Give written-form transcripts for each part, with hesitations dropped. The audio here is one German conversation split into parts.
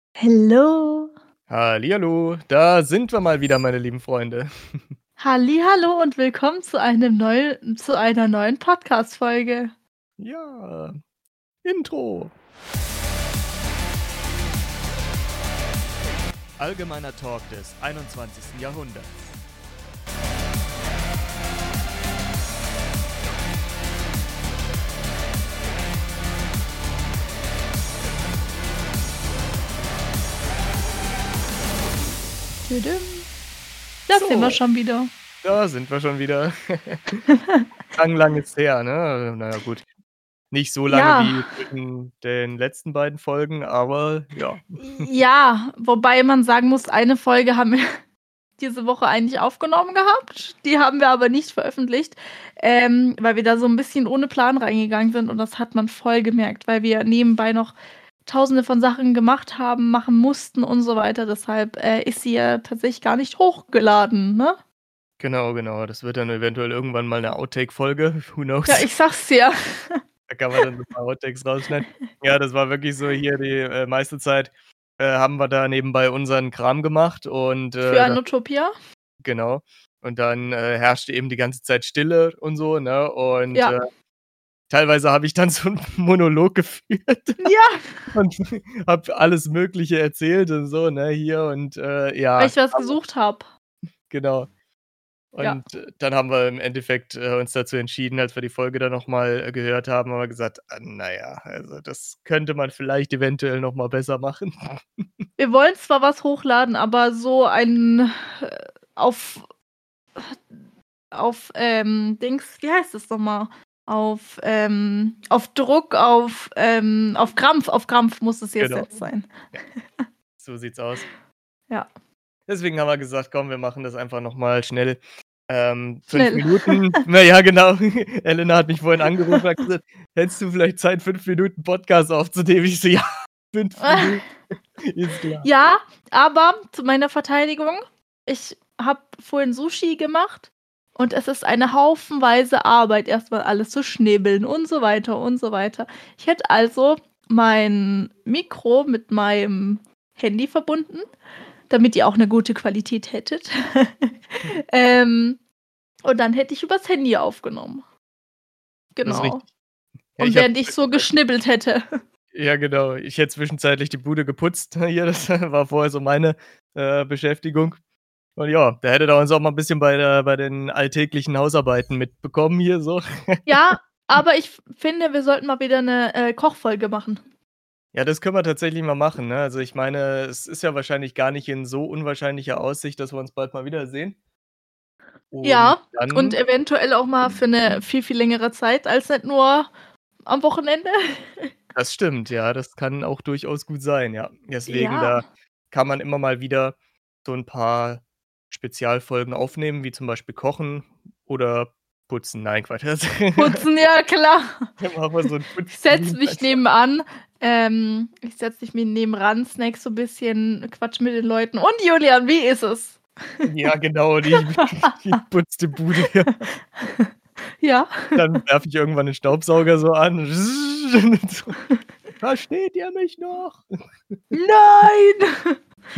Hallo. Hallihallo, da sind wir mal wieder, meine lieben Freunde. Hallihallo und willkommen zu einer neuen Podcast-Folge. Ja, Intro. Allgemeiner Talk des 21. Jahrhunderts. Tüdüm. Da sind wir So, schon wieder. da sind wir schon wieder. Lang ist her, ne? Na ja, gut. Nicht so lange Ja, wie zwischen den letzten beiden Folgen, aber ja. ja, wobei man sagen muss, eine Folge haben wir diese Woche eigentlich aufgenommen gehabt. Die haben wir aber nicht veröffentlicht, weil wir da so ein bisschen ohne Plan reingegangen sind und das hat man voll gemerkt, weil wir nebenbei noch Tausende von Sachen gemacht haben, machen mussten und so weiter. Deshalb, ist sie ja tatsächlich gar nicht hochgeladen, ne? Genau. Das wird dann eventuell irgendwann mal 'ne Outtake-Folge, who Ja, knows? ich sag's dir. Da kann man dann so 'n paar Outtakes rausschneiden. Ja, das war wirklich so hier die, meiste Zeit, haben wir da nebenbei unseren Kram gemacht und, Für dann Anutopia? genau. Und dann, herrschte eben die ganze Zeit Stille und so, ne? Und, Ja. teilweise habe ich dann so 'n Monolog geführt Ja, und habe alles Mögliche erzählt und so, ne, hier und, weil ja, ich was aber gesucht habe. genau. Ja. Und, dann haben wir im Endeffekt, uns dazu entschieden, als wir die Folge dann noch mal, gehört haben, haben wir gesagt: na ja, also das könnte man vielleicht eventuell noch mal besser machen.“ Wir wollen zwar was hochladen, aber so ein, auf Dings, wie heißt das noch mal? Auf Druck, auf Krampf muss es Genau. jetzt sein. Ja, so sieht's aus. Ja, Deswegen haben wir gesagt: „Komm, wir machen das einfach noch mal schnell.“ 5 schnell. Minuten, na ja, genau. Elena hat mich vorhin angerufen und hat gesagt: „Hättest du vielleicht Zeit, 5 Minuten Podcast aufzunehmen?“ Ich so: „Ja, 5 Minuten, ist klar.“ Ja, aber zu meiner Verteidigung, ich habe vorhin Sushi gemacht und es ist eine haufenweise Arbeit, erst mal alles zu schnibbeln und so weiter und so weiter. Ich hätte also mein Mikro mit meinem Handy verbunden, damit ihr auch 'ne gute Qualität hättet. Ähm, und dann hätte ich übers Handy aufgenommen. Das ist Genau. richtig. Ja, Und ich habe während ich so geschnibbelt hätte. ja, genau. Ich hätte zwischenzeitlich die Bude geputzt hier, das war vorher so meine, Beschäftigung. Und ja, da hättet ihr uns auch mal 'n bisschen bei den alltäglichen Hausarbeiten mitbekommen hier so. Ja, aber ich finde, wir sollten mal wieder 'ne, Kochfolge machen. Ja, das können wir tatsächlich mal machen, ne? Also, ich meine, es ist ja wahrscheinlich gar nicht in so unwahrscheinlicher Aussicht, dass wir uns bald mal wiedersehen. Und Ja, und dann eventuell auch mal für 'ne viel, viel längere Zeit als halt nur am Wochenende. das stimmt, ja, das kann auch durchaus gut sein, ja. Deswegen, Ja. da kann man immer mal wieder so 'n paar Spezialfolgen aufnehmen, wie zum Beispiel Kochen oder Putzen. Nein, Quatsch. Putzen, ja klar. Dann machen wir so 'n Ich setze Putzstream mich einfach. nebenan, ich setze mich mir nebenan, snacke so bisschen, quatsche mit den Leuten: „Und Julian, wie ist es?“ Ja, genau, und ich putze die Bude, ja. Ja. Dann werfe ich irgendwann den Staubsauger so an und so: „Versteht ihr mich noch?“ Nein!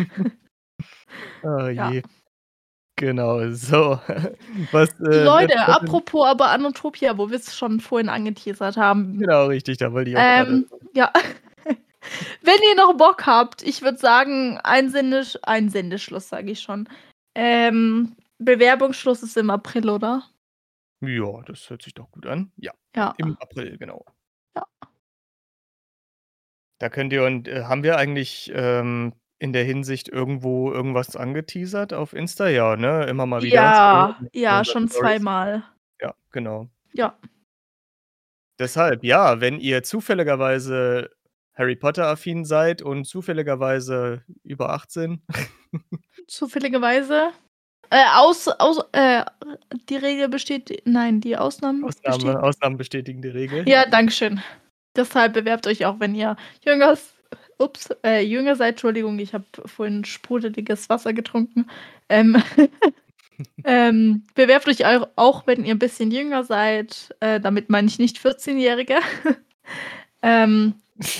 Oh Ja. je. Genau, so. Was, Leute, wird denn apropos aber Anotopia, wo wir's schon vorhin angeteasert haben. genau, richtig, da wollte ich auch grade Ja. Wenn ihr noch Bock habt, ich würde sagen, ein Sendeschluss, sage ich schon. Bewerbungsschluss ist im April, oder? ja, das hört sich doch gut an. Ja, Ja. im April, genau. Ja. Da könnt ihr und, haben wir eigentlich, in der Hinsicht irgendwo irgendwas angeteasert auf Insta? Ja, ne? Immer mal wieder so Ja, in ja, unseren schon Stories. zweimal. Ja, genau. Ja. Deshalb, ja, wenn ihr zufälligerweise Harry Potter-affin seid und zufälligerweise über 18, Zufälligerweise. Die Regel besteht nein, die Ausnahmen Ausnahme bestehen Ausnahmen bestätigen die Regel, ja. ja, danke schön. Deshalb bewerbt euch auch, wenn ihr jünger seid. Entschuldigung, ich habe vorhin sprudeliges Wasser getrunken. Ähm, bewerbt euch auch, wenn ihr 'n bisschen jünger seid. Damit meine ich nicht 14-Jährige. Ähm,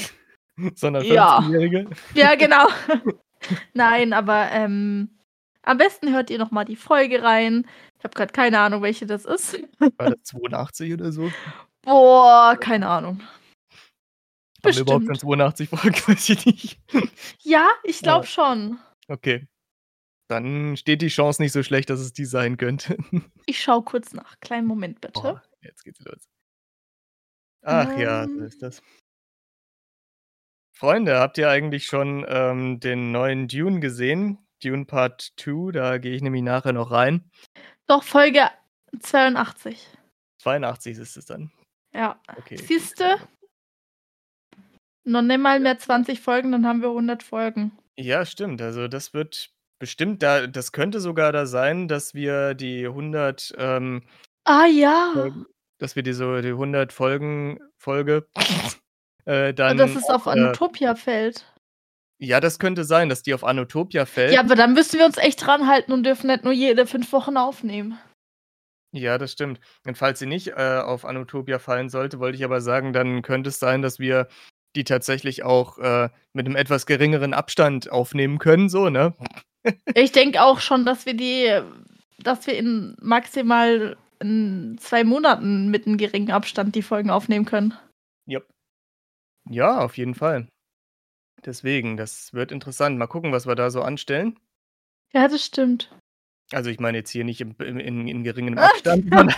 sondern Ja. 15-Jährige. Ja, genau. Nein, aber, am besten hört ihr noch mal die Folge rein. Ich habe grad keine Ahnung, welche das ist. War das 82 oder so? Boah, keine Ahnung. Haben wir überhaupt schon Bestimmt. 82 Folgen? Weiß ich nicht. Ja, ich Ja, glaube schon. okay. Dann steht die Chance nicht so schlecht, dass es die sein könnte. Ich schaue kurz nach. Kleinen Moment Oh, bitte. jetzt geht's los. Ach ja, so Ähm, ist das. Freunde, habt ihr eigentlich schon, den neuen Dune gesehen? Dune Part 2, da gehe ich nämlich nachher noch rein. doch, Folge 82. 82 ist es dann. Ja. Okay, gut. Siehst du? Noch nicht mal mehr 20 Folgen, dann haben wir 100 Folgen. Ja, stimmt. Also, das wird bestimmt das könnte sogar da sein, dass wir die 100, Ah ja. Folgen dass wir die 100 Folge, Dass dann es auch, auf Anutopia fällt. ja, das könnte sein, dass die auf Anutopia Ja, fällt. aber dann müssen wir uns echt dran halten und dürfen nicht nur jede 5 Wochen aufnehmen. Ja, das stimmt. Und falls sie nicht, auf Anutopia fallen sollte, wollte ich aber sagen, dann könnte es sein, dass wir die tatsächlich auch, mit 'nem etwas geringeren Abstand aufnehmen können, so, ne? Ich denke auch schon, dass wir in maximal in 2 Monaten mit 'nem geringen Abstand die Folgen aufnehmen können. Jap. Ja, auf jeden Fall. Deswegen, das wird interessant. Mal gucken, was wir da so anstellen. Ja, das stimmt. Also, ich meine jetzt hier nicht in geringem Abstand, sondern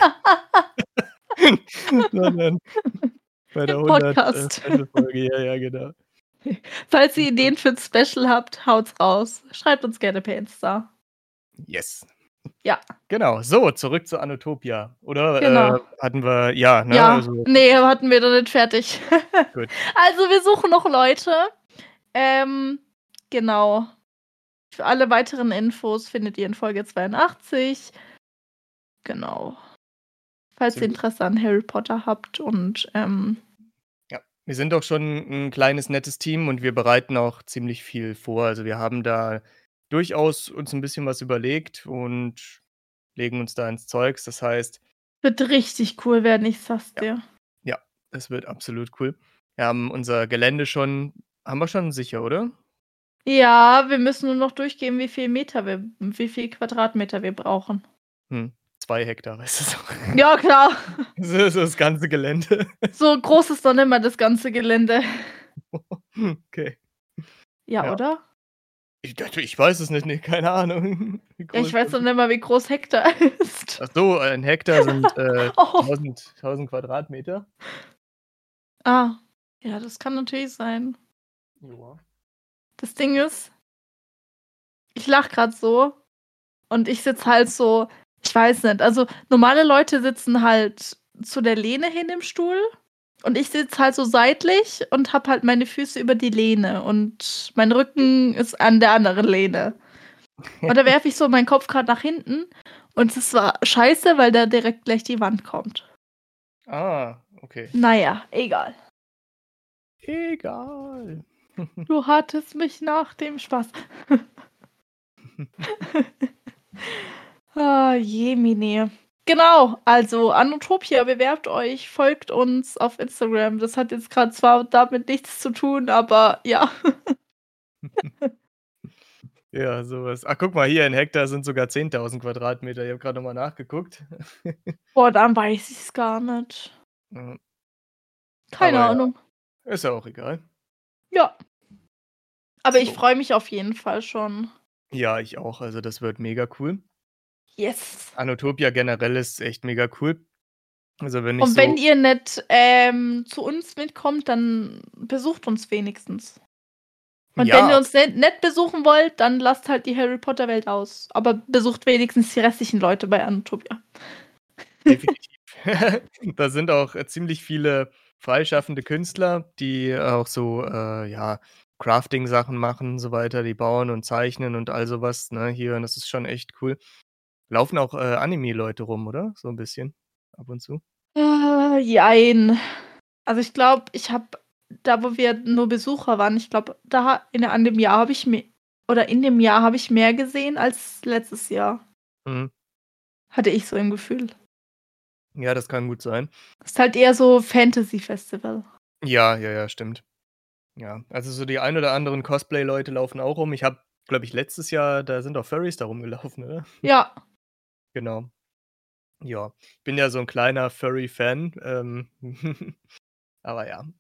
sondern bei der Im 100, Podcast. Special-Folge. Ja, ja, genau. Falls ihr Ideen für 'n Special habt, haut's raus. Schreibt uns gerne per Insta. Yes. Ja, Genau. So, zurück zu Anutopia. Oder, genau. hatten wir ja, ne, Ja, also ne, hatten wir noch nicht fertig. gut. Also, wir suchen noch Leute. Ähm, genau. Für alle weiteren Infos findet ihr in Folge 82. Genau. Falls ihr Absolut. Interesse an Harry Potter habt und, Ja. Wir sind doch schon 'n kleines, nettes Team und wir bereiten auch ziemlich viel vor. Also, wir haben da durchaus uns 'n bisschen was überlegt und legen uns da ins Zeugs. Das heißt, wird richtig cool werden, ich sag's ja, dir. ja, es wird absolut cool. Wir haben unser Gelände schon haben wir schon sicher, oder? Ja, wir müssen nur noch durchgehen, wie viel Quadratmeter wir brauchen. 2 Hektar ist es auch. Ja, klar. So das ganze Gelände. So groß ist doch nicht mal das ganze Gelände. Okay, Ja, ja. oder? Ich weiß es nicht, ne, keine Ahnung, wie Ja, ich groß weiß das noch ist. nicht mal, wie groß Hektar ist. Ach so, 1 Hektar sind, Oh. 1.000 Quadratmeter. Ah, ja, das kann natürlich sein. Ja. Das Ding ist, ich lache grad so und ich sitze halt so, ich weiß nicht, also normale Leute sitzen halt zu der Lehne hin im Stuhl und ich sitze halt so seitlich und habe halt meine Füße über die Lehne und mein Rücken ist an der anderen Lehne. Und da werfe ich so meinen Kopf grad nach hinten und es war scheiße, weil da direkt gleich die Wand kommt. Ah, okay. Na ja, egal. Egal. Du hattest mich nach dem Spaß. Ah, jemine. Genau, also Anutopia, bewerbt euch, folgt uns auf Instagram. Das hat jetzt grad zwar damit nichts zu tun, aber ja. Ja, so was. Ach, guck mal, hier 1 Hektar sind sogar 10.000 Quadratmeter. Ich habe grad noch mal nachgeguckt. Boah, dann weiß ich's gar nicht. Ja, Keine aber ja, Ahnung. ist ja auch egal. Ja, aber ich So. freue mich auf jeden Fall schon. Ja, ich auch. Also, das wird mega cool. Yes. Anutopia generell ist echt mega cool. Also, wenn ich Und wenn so ihr nicht, zu uns mitkommt, dann besucht uns wenigstens. Und wenn ja, ihr uns nicht besuchen wollt, dann lasst halt die Harry-Potter-Welt aus. Aber besucht wenigstens die restlichen Leute bei Anutopia. definitiv. Da sind auch, ziemlich viele freischaffende Künstler, die auch so, ja, Crafting-Sachen machen, so weiter, die bauen und zeichnen und all so was, ne, hier und das ist schon echt cool. Laufen auch, Anime-Leute rum, oder? So 'n bisschen ab und zu? Jein. Also, ich glaube, ich habe da, wo wir nur Besucher waren, ich glaube, an dem Jahr habe ich in dem Jahr habe ich mehr gesehen als letztes Jahr. Mhm. Hatte ich so im Gefühl. Ja, das kann gut sein. Ist halt eher so Fantasy-Festival. Ja, ja, ja, stimmt. Ja, also so die ein oder anderen Cosplay-Leute laufen auch rum. Ich habe, glaube ich, letztes Jahr da sind auch Furries da rumgelaufen, oder? Ja, Genau. Ja, ich bin ja so 'n kleiner Furry-Fan, aber ja.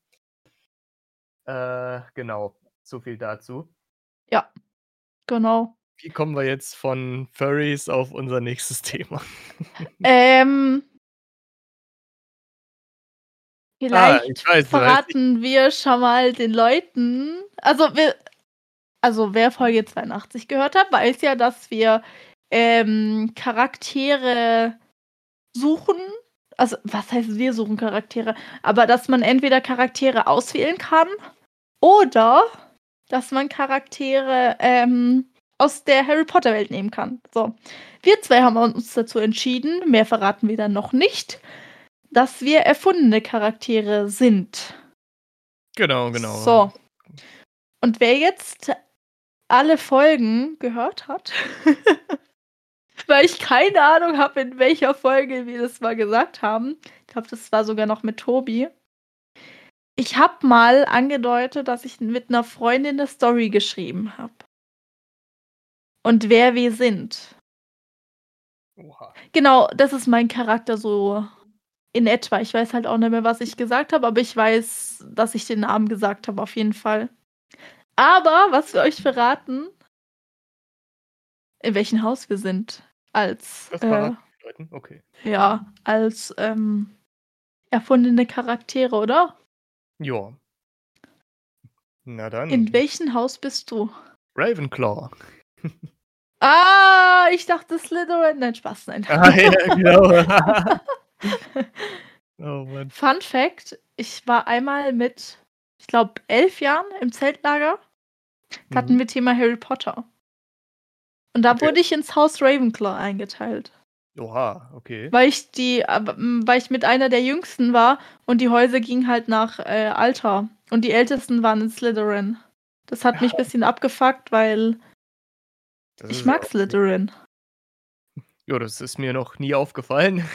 Genau, so viel dazu. ja, genau. Wie kommen wir jetzt von Furries auf unser nächstes Thema? Ähm, Ich vielleicht weiß, du weißt, ich verraten wir schon mal den Leuten wer Folge 82 gehört hat, weiß ja, dass wir, Charaktere suchen. Also, was heißt, wir suchen Charaktere? Aber dass man entweder Charaktere auswählen kann oder dass man Charaktere, aus der Harry-Potter-Welt nehmen kann. So. Wir 2 haben uns dazu entschieden, mehr verraten wir dann noch nicht, dass wir erfundene Charaktere sind. genau, genau. So. Und wer jetzt alle Folgen gehört hat, weil ich keine Ahnung habe, in welcher Folge wir das mal gesagt haben. Ich glaube, das war sogar noch mit Tobi. Ich habe mal angedeutet, dass ich mit 'ner Freundin 'ne Story geschrieben habe. Und wer wir sind. Oha. Genau, das ist mein Charakter so in etwa. Ich weiß halt auch nicht mehr, was ich gesagt habe, aber ich weiß, dass ich den Namen gesagt habe, auf jeden Fall. Aber was wir euch verraten, in welchem Haus wir sind als, Das verraten die Leuten? Okay. als, erfundene Charaktere, oder? Ja, na dann. In welchem Haus bist du? Ravenclaw. Ah, ich dachte Slytherin. Nein, Spaß, nein. Ah, ja, genau. Oh Mann. Fun Fact: Ich war einmal mit, ich glaube, 11 Jahren im Zeltlager. Da hatten Mhm. wir Thema Harry Potter. Und da Okay. wurde ich ins Haus Ravenclaw eingeteilt, Oha, okay. weil ich mit einer der Jüngsten war und die Häuser gingen halt nach, Alter und die Ältesten waren in Slytherin. Das hat mich bisschen abgefuckt, weil Das ich ist mag auch Slytherin. ja, das ist mir noch nie aufgefallen.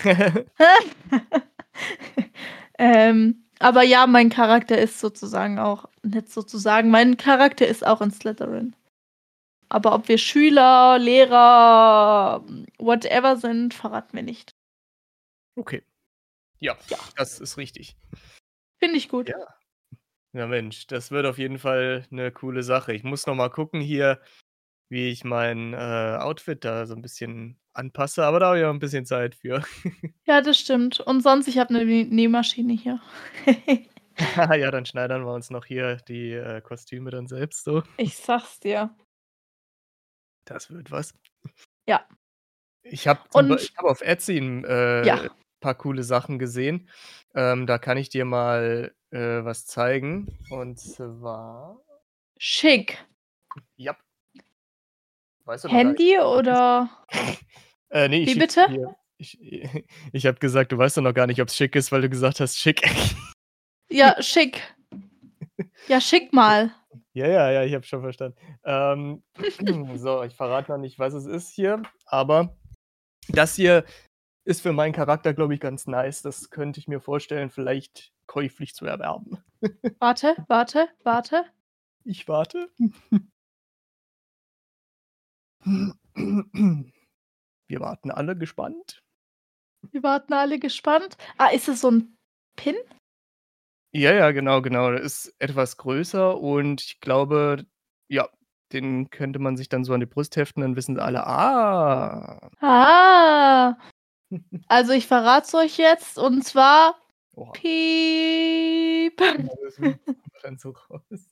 Aber ja, mein Charakter ist sozusagen auch nicht sozusagen, mein Charakter ist auch in Slytherin. Aber ob wir Schüler, Lehrer, whatever sind, verraten wir nicht. Okay. Ja, Ja, das ist richtig. finde ich gut. Ja. Ja, Mensch, das wird auf jeden Fall 'ne coole Sache. Ich muss noch mal gucken hier, wie ich mein, Outfit da so 'n bisschen anpasse, aber da habe ich noch 'n bisschen Zeit für. Ja, das stimmt. Und sonst, ich habe 'ne Nähmaschine hier. Ja, dann schneidern wir uns noch hier die, Kostüme dann selbst so. Ich sag's dir. Das wird was. Ja. Ich Und habe auf Etsy 'n, ja, paar coole Sachen gesehen. Da kann ich dir mal, was zeigen. Und zwar schick. ja, weißt du noch gar nicht, Handy was es ist? oder Ne, ich wie schicke bitte? dir ich ich habe gesagt, du weißt doch noch gar nicht, ob's schick ist, weil du gesagt hast: „Schick." Ja, schick. Ja, schick mal. Ja, ja, ja, ich habe schon verstanden. Ähm, so, ich verrate noch nicht, was es ist hier, aber das hier ist für meinen Charakter, glaube ich, ganz nice. Das könnte ich mir vorstellen, vielleicht käuflich zu erwerben. Warte, warte, warte. Ich warte. Wir warten alle gespannt. Wir warten alle gespannt. Ah, ist es so 'n Pin? Ja, ja, genau, genau. Der ist etwas größer und ich glaube, ja, den könnte man sich dann so an die Brust heften, dann wissen alle: „Ah." Ah. Also, ich verrate es euch jetzt und zwar Oha, Piep. das kommt dann so raus.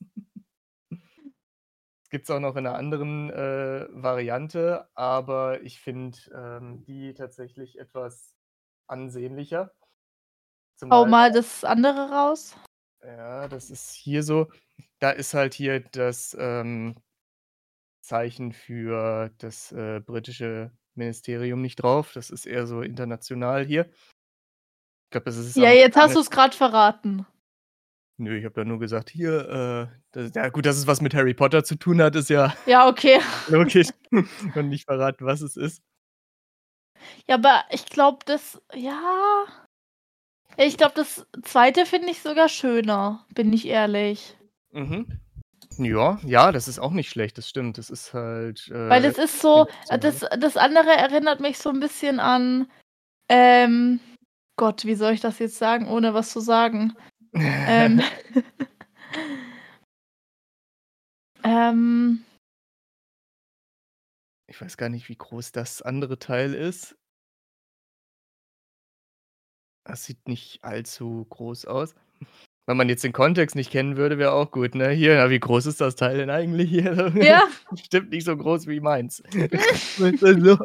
Gibt's auch noch in 'ner anderen, Variante, aber ich finde, die tatsächlich etwas ansehnlicher. Hau Zumal mal das andere raus. ja, das ist hier so da ist halt hier das, Zeichen für das, britische Ministerium nicht drauf. Das ist eher so international hier. Ich glaube, das ist Ja, jetzt hast amerikanisch. du's grad verraten. Nö, ich habe da nur gesagt: „Hier, das" ja gut, dass es was mit Harry Potter zu tun hat, ist ja Ja, okay. logisch und nicht verraten, was es ist. Ja, aber ich glaube, ich glaube, das 2. finde ich sogar schöner, bin ich ehrlich. Mhm. Ja, ja, das ist auch nicht schlecht, das stimmt. Das ist halt, Weil es ist so das andere erinnert mich so 'n bisschen an, ähm Gott, wie soll ich das jetzt sagen, ohne was zu sagen? Ähm, ähm, Ich weiß gar nicht, wie groß das andere Teil ist. Das sieht nicht allzu groß aus. Wenn man jetzt den Kontext nicht kennen würde, wäre auch gut, ne? Hier, na, wie groß ist das Teil denn eigentlich hier? ja. Bestimmt nicht so groß wie meins. Weißt du, so.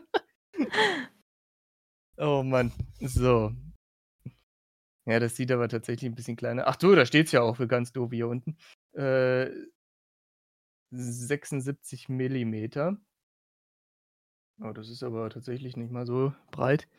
Oh Mann. So. Ja, das sieht aber tatsächlich 'n bisschen kleiner ach du, da steht's ja auch für ganz doof hier unten. Äh, 76 Millimeter. Oh, das ist aber tatsächlich nicht mal so breit.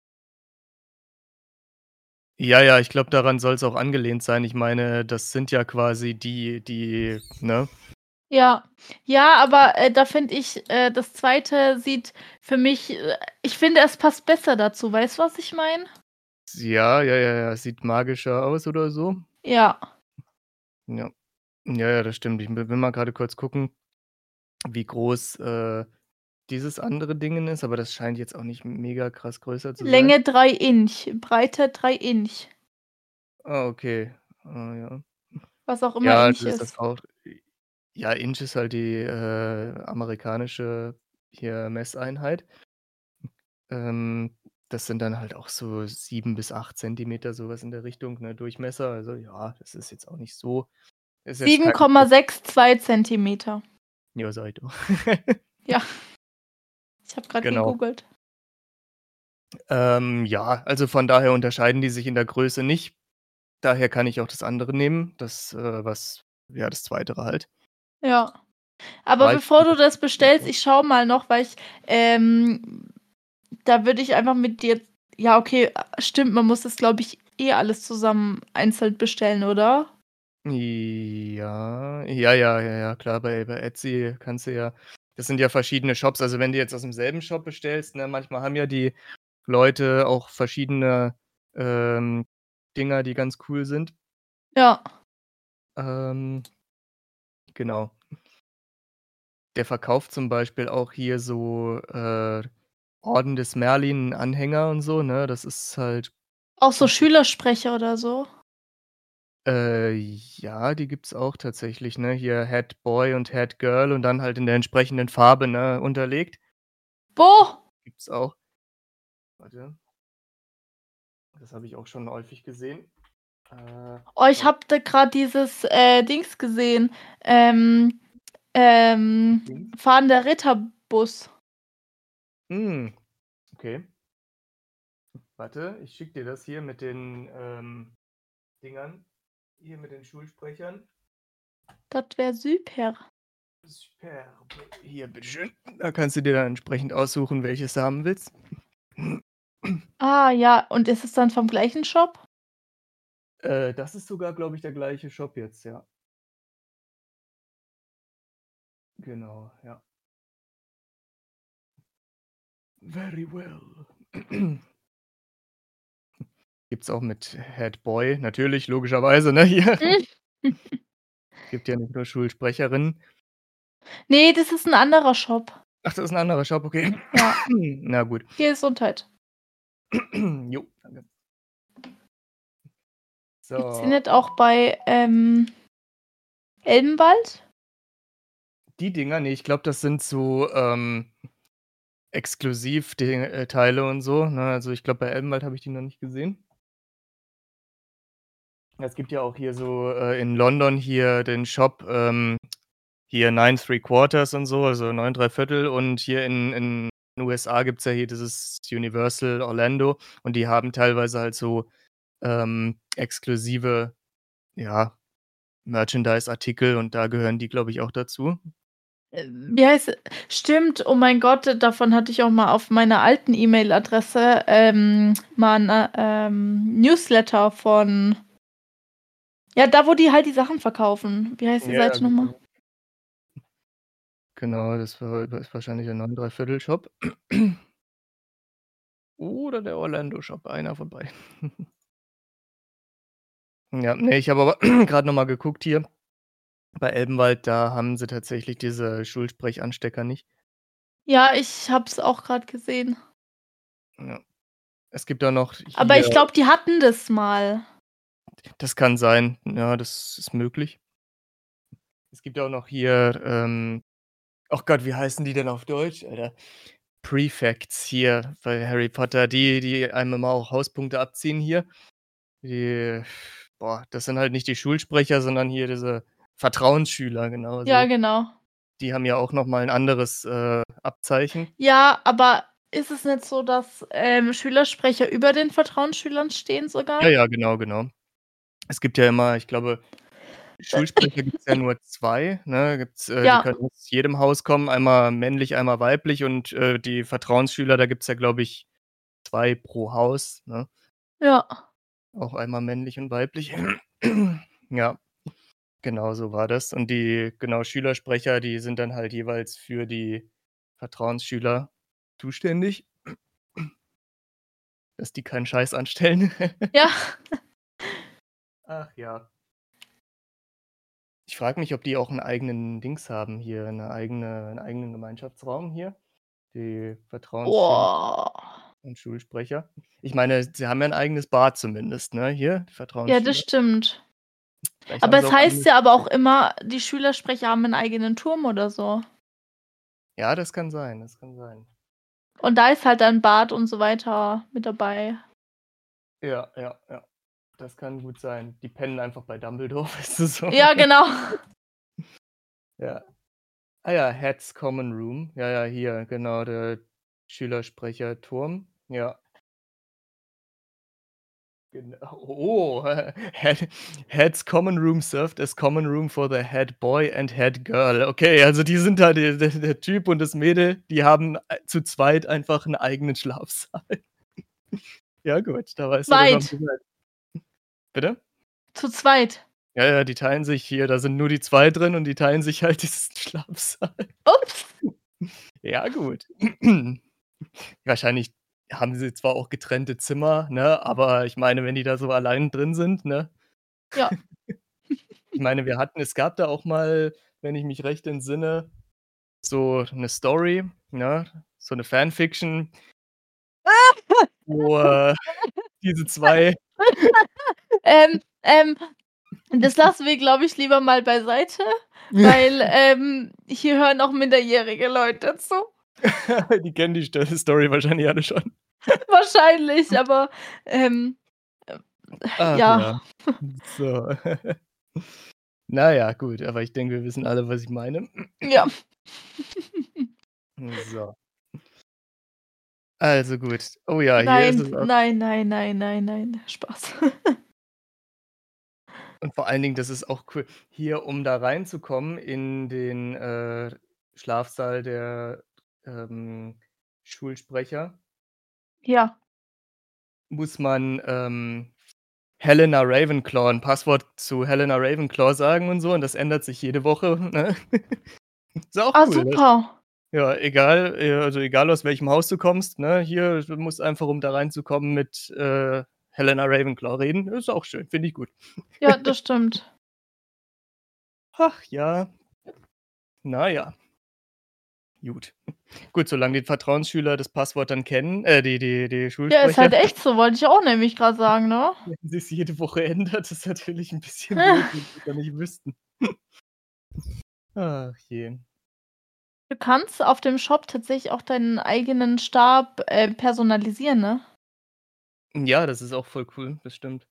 Ja, ja, ich glaube, daran soll's auch angelehnt sein. Ich meine, das sind ja quasi die ne? Ja. Ja, aber, da finde ich, das Zweite sieht für mich ich finde, es passt besser dazu. Weißt du, was ich meine? Ja, ja, ja, ja, sieht magischer aus oder so. Ja. Ja. Ja, ja, das stimmt. Ich will mal grade kurz gucken, wie groß, dieses andere Dingen ist, aber das scheint jetzt auch nicht mega krass größer zu sein. Länge 3 Inch, Breite 3 Inch, Ah, okay. Ah, ja. was auch immer Ja, Inch das ist das ist. auch. Ja, Inch ist halt die, amerikanische hier Messeinheit. Das sind dann halt auch so 7 bis 8 Zentimeter, so was in der Richtung, ne, Durchmesser. Also, ja, das ist jetzt auch nicht so ist jetzt kein groß 7,62 Zentimeter. ja, sage ich doch. Ja, ich habe grad Genau. gegoogelt. Ja, also von daher unterscheiden die sich in der Größe nicht. Daher kann ich auch das andere nehmen, das, was ja, das Zweitere halt. Ja. Aber Breite bevor du das bestellst, Unterschiede. ich schaue mal noch, weil ich da würde ich einfach mit dir ja, okay, stimmt, man muss das, glaube ich, eh alles zusammen einzeln bestellen, oder? Ja, ja, ja, ja, ja, klar, bei Etsy kannst du ja das sind ja verschiedene Shops. Also, wenn du jetzt aus demselben Shop bestellst, ne, manchmal haben ja die Leute auch verschiedene, ähm, Dinger, die ganz cool sind. Ja. Ähm, genau. Der verkauft zum Beispiel auch hier so, Orden des Merlin-Anhänger und so, ne? Das ist halt Auch so Schülersprecher oder so? ja, die gibt's auch tatsächlich, ne? Hier Head Boy und Head Girl und dann halt in der entsprechenden Farbe, ne, unterlegt. Boah! Gibt's auch. Warte, das habe ich auch schon häufig gesehen. Oh, ich Oh, habe da grad dieses, Dings gesehen, Dings. fahrender Ritterbus. Okay. Warte, ich schicke dir das hier mit den, Dingern, hier mit den Schulsprechern. Das wäre super. Superb. Hier, bitteschön. Da kannst du dir dann entsprechend aussuchen, welches du haben willst. Ah, ja, und ist es dann vom gleichen Shop? Das ist sogar, glaube ich, der gleiche Shop jetzt, ja. Genau, ja. Very well. Gibt's auch mit Head Boy, natürlich, logischerweise, ne, hier. Hm. Gibt ja nicht nur Schulsprecherinnen. Ne, das ist 'n anderer Shop. Ach, das ist 'n anderer Shop, okay. Ja. Na gut. Gesundheit. Jo, danke. Gibt's die So, nicht auch bei, Elbenwald? die Dinger, ne, ich glaube, das sind so, Teile und so, ne? Also, ich glaube, bei Elbenwald habe ich die noch nicht gesehen. Es gibt ja auch hier so, in London hier den Shop, hier 9 3/4 und so, also 9 3/4 und hier in den USA gibt's ja hier dieses Universal Orlando und die haben teilweise halt so, exklusive, ja, Merchandise-Artikel und da gehören die, glaube ich, auch dazu. Wie heißt stimmt, oh mein Gott, davon hatte ich auch mal auf meiner alten E-Mail-Adresse, mal 'n, Newsletter von ja, da, wo die halt die Sachen verkaufen. Wie heißt die Ja, ja, Seite noch mal? genau, das war ist wahrscheinlich der 9 3/4 Shop oder der Orlando Shop, einer von beiden. Ja, ne, ich habe aber grad noch mal geguckt hier. Bei Elbenwald, da haben sie tatsächlich diese Schulsprechanstecker nicht. Ja, ich habe es auch grad gesehen. Ja. Es gibt auch noch Aber hier ich glaube, die hatten das mal. das kann sein. Ja, das ist möglich. Es gibt auch noch hier, ach Gott, wie heißen die denn auf Deutsch, Alter? Prefects hier bei Harry Potter, die einem immer auch Hauspunkte abziehen hier. Die das sind halt nicht die Schulsprecher, sondern hier diese Vertrauensschüler, genau Ja, so. genau. Die haben ja auch noch mal 'n anderes, Abzeichen. Ja, aber ist es nicht so, dass, Schülersprecher über den Vertrauensschülern stehen Ja, sogar? ja, genau, genau. Es gibt ja immer ich glaube, Schulsprecher gibt's ja nur 2, ne? Die Ja, können aus jedem Haus kommen, einmal männlich, einmal weiblich und, die Vertrauensschüler, da gibt's ja, glaube ich, 2 pro Haus, ne? ja. Auch einmal männlich und weiblich. Ja, genau so war das. Und die genau, Schülersprecher, die sind dann halt jeweils für die Vertrauensschüler zuständig, dass die keinen Scheiß anstellen. Ja. Ach ja. Ich frage mich, ob die auch 'n eigenen Dings haben hier, 'n eigenen Gemeinschaftsraum hier, die Vertrauensschüler Boah. und Schulsprecher. Ich meine, sie haben ja 'n eigenes Bad zumindest, ne, hier, die Ja, das Vertrauensschüler. stimmt. Vielleicht Aber haben sie es auch heißt eigene ja aber auch Schulsprecher. immer, die Schülersprecher haben 'n eigenen Turm oder so. Ja, das kann sein, das kann sein. Und da ist halt dann Bart und so weiter mit dabei. Ja, ja, ja. Das kann gut sein. Die pennen einfach bei Dumbledore, weißt du so. Ja, genau. Ja. Ah ja, Head's Common Room. Ja, ja, hier, genau, der Schülersprecherturm. Ja. Oh, Head's Common Room served as common room for the Head Boy and Head Girl. Okay, also die sind da der Typ und das Mädel, die haben, zu zweit einfach 'n eigenen Schlafsaal. Ja gut, da weißt du doch schon Zweit. Bescheid. Bitte? Zu zweit. Ja, ja, die teilen sich hier da sind nur die 2 drin und die teilen sich halt diesen Schlafsaal. Ups. Ja gut. Wahrscheinlich haben sie zwar auch getrennte Zimmer, ne, aber ich meine, wenn die da so allein drin sind, ne? Ja. Ich meine, es gab da auch mal, wenn ich mich recht entsinne, so 'ne Story, ne, so 'ne Fanfiction, wo, diese 2 Ähm, ähm, das lassen wir, glaube ich, lieber mal beiseite, weil, hier hören auch minderjährige Leute zu. die kennen die Story wahrscheinlich alle schon. Wahrscheinlich, aber, ähm, Ach ja. ja. So. Na ja, gut, aber ich denke, wir wissen alle, was ich meine. Ja. So. Also gut. Oh ja, hier ist Nein, es auch nein, nein, nein, nein, nein, Spaß. und vor allen Dingen, das ist auch cool. Hier, um da reinzukommen in den, Schlafsaal der, Schulsprecher, Ja. muss man, Helena Ravenclaw 'n Passwort zu Helena Ravenclaw sagen und so und das ändert sich jede Woche, ne? Ist auch Ah, cool, ne? super. Ja, egal also egal aus welchem Haus du kommst, ne, hier, du musst einfach, um da reinzukommen, mit, Helena Ravenclaw reden. Ist auch schön, finde ich gut. Ja, das stimmt. Ach ja, na ja, gut. Gut, solange die Vertrauensschüler das Passwort dann kennen die Ja, ist Schulsprecher, halt echt so, wollte ich auch nämlich grad sagen, ne? wenn sich's jede Woche ändert, ist natürlich 'n bisschen blöd, wenn sie's dann nicht wüssten. Ach je. Du kannst auf dem Shop tatsächlich auch deinen eigenen Stab, personalisieren, ne? Ja, das ist auch voll cool, das stimmt.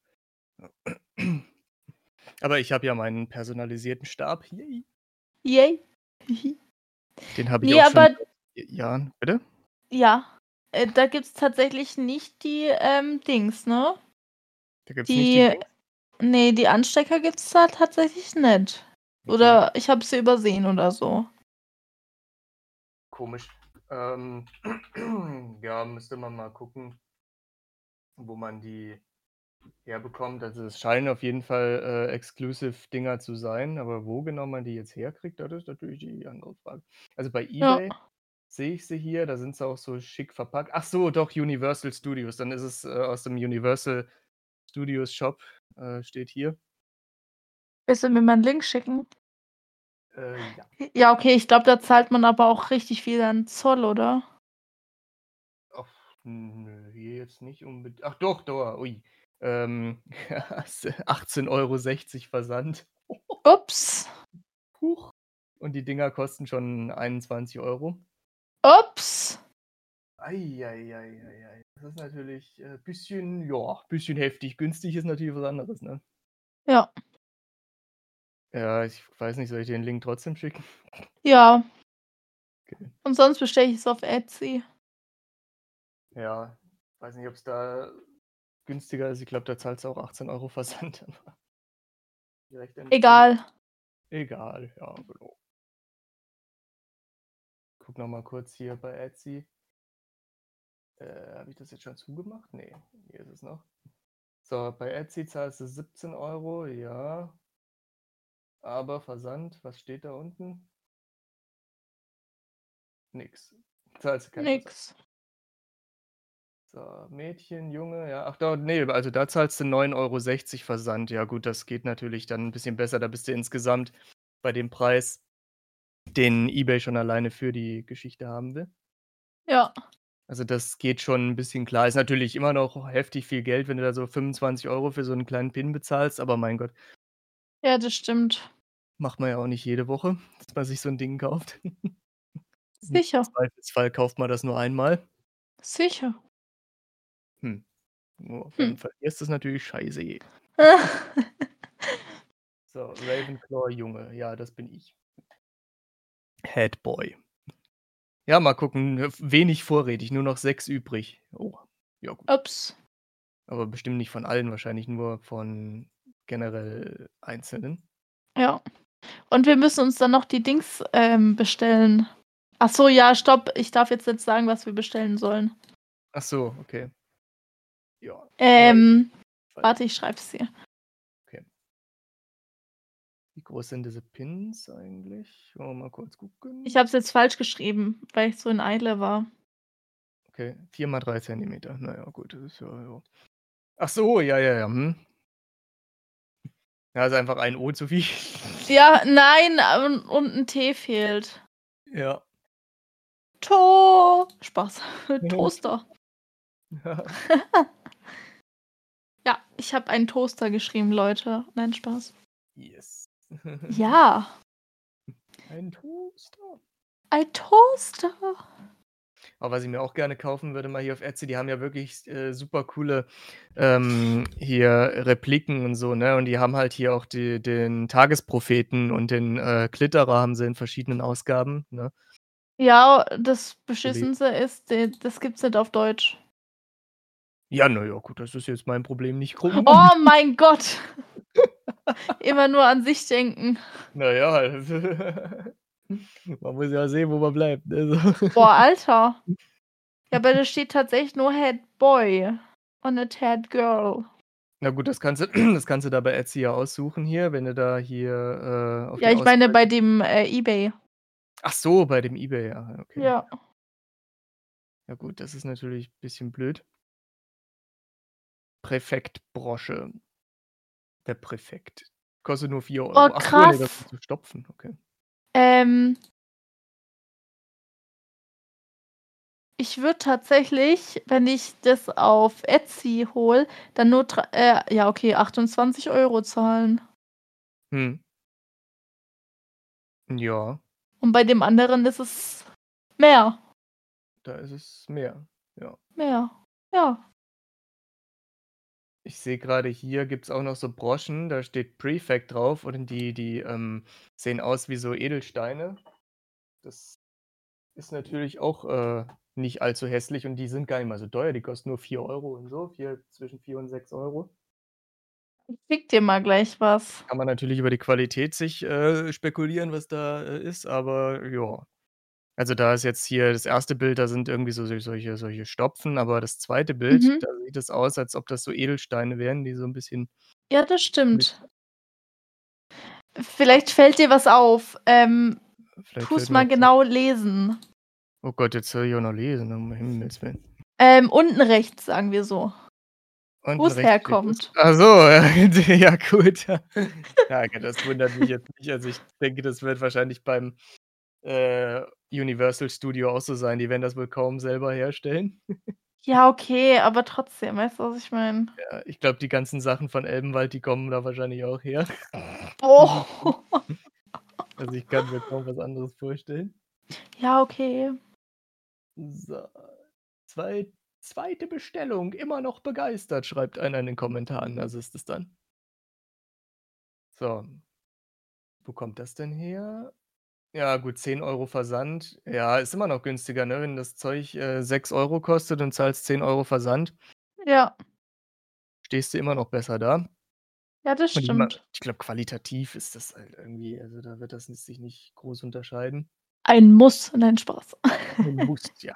Aber ich habe ja meinen personalisierten Stab. Yay. Yay. Den habe ich Ne, auch schon aber seit Jahren. Bitte? ja, da gibt's tatsächlich nicht die, Dings, ne? Da gibt's nicht die Die Dings? ne, die Anstecker gibt's da tatsächlich nicht. Okay, Oder ich habe sie übersehen oder so. komisch. Ähm, ja, müsste man mal gucken, wo man die herbekommt. Also, es scheinen auf jeden Fall, Exclusive-Dinger zu sein, aber wo genau man die jetzt herkriegt, das ist natürlich die andere Frage. Also, bei Ja. eBay sehe ich sie hier, da sind sie auch so schick verpackt. Ach so, doch, Universal Studios, dann ist es, aus dem Universal Studios Shop, steht hier. Willst du mir mal 'n Link schicken? Ja. Ja, okay, ich glaube, da zahlt man aber auch richtig viel an Zoll, oder? Ach, nö, hier jetzt nicht unbedingt. Ach doch, da, ui. Hast du 18,60 € Versand. Ups. Huch. Und die Dinger kosten schon 21 €. Ups. Ei, ei, ei, ei, ei. Das ist natürlich, bisschen ja, bisschen heftig. Günstig ist natürlich was anderes, ne? Ja. Ja, ich weiß nicht, soll ich dir den Link trotzdem schicken? Ja. Okay. Und sonst bestelle ich es auf Etsy. Ja, weiß nicht, ob's da günstiger ist. Ich glaube, da zahlst du auch 18 € Versand, aber direkt an die Quelle. Egal. Egal, ja, genau. Guck noch mal kurz hier bei Etsy. Habe ich das jetzt schon zugemacht? Ne, hier ist es noch. So, bei Etsy zahlst du 17 €, ja. Aber Versand, was steht da unten? Nix. Zahlst du keinen Versand. Nix. So, Mädchen, Junge, ja. Ach da, ne, also da zahlst du 9,60 € Versand. Ja gut, das geht natürlich dann 'n bisschen besser. Da bist du insgesamt bei dem Preis, den eBay schon alleine für die Geschichte haben will. Ja. Also, das geht schon 'n bisschen klar. Ist natürlich immer noch heftig viel Geld, wenn du da so 25 € für so 'n kleinen Pin bezahlst, aber mein Gott, Ja, das stimmt. macht man ja auch nicht jede Woche, dass man sich so 'n Ding kauft. Im Sicher. Zweifelsfall kauft man das nur einmal. Sicher. Hm, nur Hm. dann verlierst du's natürlich scheiße. So, Ravenclaw Junge, ja, das bin ich. Headboy. Ja, mal gucken, wenig vorrätig, nur noch 6 übrig. Oh, ja gut. Ups. Aber bestimmt nicht von allen, wahrscheinlich nur von generell einzelnen. Ja. Und wir müssen uns dann noch die Dings, bestellen. Ach so, ja, stopp. Ich darf jetzt nicht sagen, was wir bestellen sollen. Ach so, okay. Ja, aber Ähm, ich weiß warte, nicht. ich schreibe es dir. Okay. Wie groß sind diese Pins eigentlich? Wollen wir mal kurz Ich gucken. habe es jetzt falsch geschrieben, weil ich so in Eile war. Okay, 4 mal 3 Zentimeter. Na ja, gut, das ist ja. Ach so, ja, ja, ja, mhm. Ja, ist einfach ein O zu viel. Ja, nein, und 'n T fehlt. Ja. Spaß. Toaster. Ja. Ja, ich habe einen Toaster geschrieben, Leute. Nein, Spaß. Yes. Ja, Ein Toaster. ein Toaster. Aber was ich mir auch gerne kaufen würde, mal hier auf Etsy, die haben ja wirklich, super coole, hier Repliken und so, ne? Und die haben halt hier auch den Tagespropheten und den, Klitterer haben sie in verschiedenen Ausgaben, ne? Ja, das Uli. Beschissenste ist, das gibt's nicht auf Deutsch. Ja, na ja, gut, das ist jetzt mein Problem nicht Oh mein Gott, immer nur an sich denken. Na ja, man muss ja sehen, wo man bleibt, ne, so. Boah, Alter. Ja, aber da steht tatsächlich nur Head Boy und nicht Head Girl. Na gut, das kannst du das kannst du da bei Etsy ja aussuchen hier, wenn du da hier, auf Ja, die ich meine Auswahl bei dem, eBay. ach so, bei dem eBay, ja, okay. Ja. Ja gut, das ist natürlich bisschen blöd. Präfektbrosche. Der Präfekt. Kostet nur 4 Oh, Euro. Ach so, ne, das krass. ist zum Stopfen, okay. Ähm, Ich würde tatsächlich, wenn ich das auf Etsy hole, dann nur ja, okay, 28 € zahlen. Mhm. Ja, Und bei dem anderen ist es mehr. da ist es mehr, ja. Mehr. Ja. Ich sehe grade, hier gibt's auch noch so Broschen, da steht Prefect drauf und sehen aus wie so Edelsteine. Das ist natürlich auch, nicht allzu hässlich und die sind gar nicht mal so teuer, die kosten nur 4 Euro und so, zwischen 4 und 6 Euro. Ich schicke dir mal gleich was. Kann man natürlich über die Qualität sich, spekulieren, was da, ist, aber ja. Also, da ist jetzt hier das erste Bild, da sind irgendwie so solche Stopfen, aber das zweite Bild, Mhm. da sieht es aus, als ob das so Edelsteine wären, die so 'n bisschen Ja, das stimmt. glitzern. Ja, Vielleicht fällt dir was auf. vielleicht Tu's fällt mir mal was auf. genau lesen. Oh Gott, jetzt soll ich auch noch lesen, um Himmels Willen. Unten rechts, sagen wir so. Und 'n wo's Rechtsstrich. herkommt. Ach so, ja, ja gut. Ja, das wundert mich jetzt nicht. Also, ich denke, das wird wahrscheinlich beim, Universal Studio auch so sein. Die werden das wohl kaum selber herstellen. Ja, okay, aber trotzdem, weißt du, was ich meine? Ja, ich glaube, die ganzen Sachen von Elbenwald, die kommen da wahrscheinlich auch her. Oh. Also, ich kann mir kaum was anderes vorstellen. Ja, okay. So, zwei zweite Bestellung, immer noch begeistert, schreibt einer in den Kommentaren. Also, ist es dann. So, wo kommt das denn her? Ja gut, 10 € Versand. Ja, ist immer noch günstiger, ne? Wenn das Zeug, 6 € kostet und zahlst 10 € Versand, Ja. stehst du immer noch besser da. Ja, das Und stimmt. ich glaube, qualitativ ist das halt irgendwie, also, da wird das sich nicht groß unterscheiden. Ein Muss. Nein, Spaß. Muss, ja.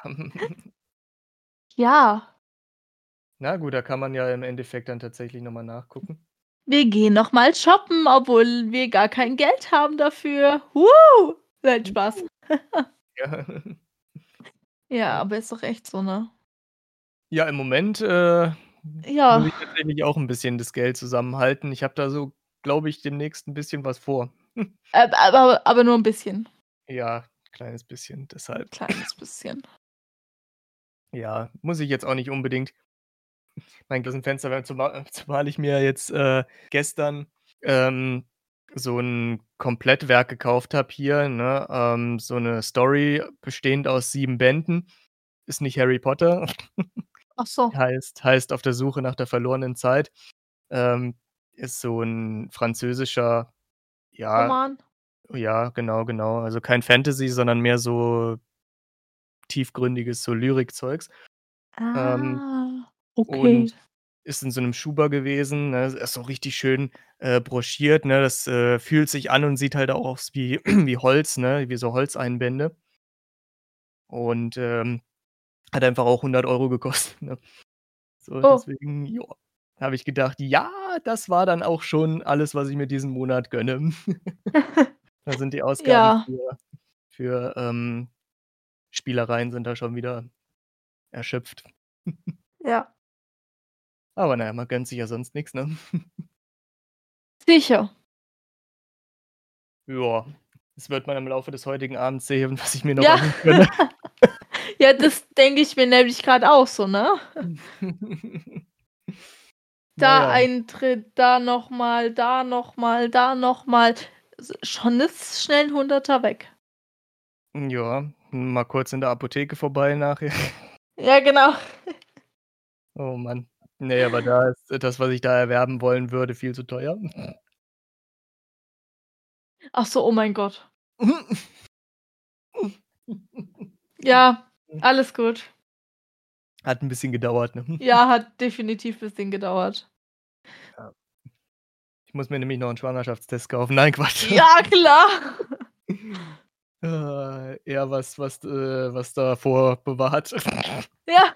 Ja, Na gut, da kann man ja im Endeffekt dann tatsächlich noch mal nachgucken. wir gehen noch mal shoppen, obwohl wir gar kein Geld haben dafür. Nein, Spaß. Ja. Ja, Ja. aber ist doch echt so, ne? Ja, im Moment, muss Ja, ich tatsächlich auch 'n bisschen das Geld zusammenhalten. Ich habe da so, glaube ich, demnächst 'n bisschen was vor. aber nur 'n bisschen. Ja, kleines bisschen, deshalb. Kleines bisschen. Ja, muss ich jetzt auch nicht unbedingt mein aus dem Fenster werfen, zumal ich mir jetzt, gestern, ähm, so 'n Komplettwerk gekauft habe hier, ne? So 'ne Story bestehend aus 7 Bänden. Ist nicht Harry Potter, Ach so, heißt „Auf der Suche nach der verlorenen Zeit". Ähm, Ist so 'n französischer, ja, Roman? ja, genau, genau. Also, kein Fantasy, sondern mehr so tiefgründiges, so Lyrikzeugs. Ähm, Ah, und okay. ist in so 'nem Schuber gewesen, ne? Ist so richtig schön, brochiert, ne? Das, fühlt sich an und sieht halt auch aus wie wie Holz, ne, wie so Holzeinbände und, hat einfach auch 100 € gekostet, ne? So, Oh. deswegen, ja, habe ich gedacht: „Ja, das war dann auch schon alles, was ich mir diesen Monat gönne." Da sind die Ausgaben Ja, für Spielereien sind da schon wieder erschöpft. ja. Aber na ja, man gönnt sich ja sonst nix, ne? Sicher. Ja, das wird man im Laufe des heutigen Abends sehen, was ich mir noch Ja. alles gönne. Ja, das denke ich mir nämlich grad auch so, ne? Na Da ja, Eintritt, da noch mal, da noch mal, da noch mal. Schon ist schnell 'n Hunderter weg. ja, mal kurz in der Apotheke vorbei nachher. Ja, genau. Oh Mann. Ne, aber da ist das, was ich da erwerben wollen würde, viel zu teuer. Ach so, oh mein Gott. Ja, alles gut. Hat 'n bisschen gedauert, ne? Ja, hat definitiv bisschen gedauert. Ja. Ich muss mir nämlich noch 'n Schwangerschaftstest kaufen. Nein, Quatsch. Ja, klar. Eher was davor bewahrt. Ja.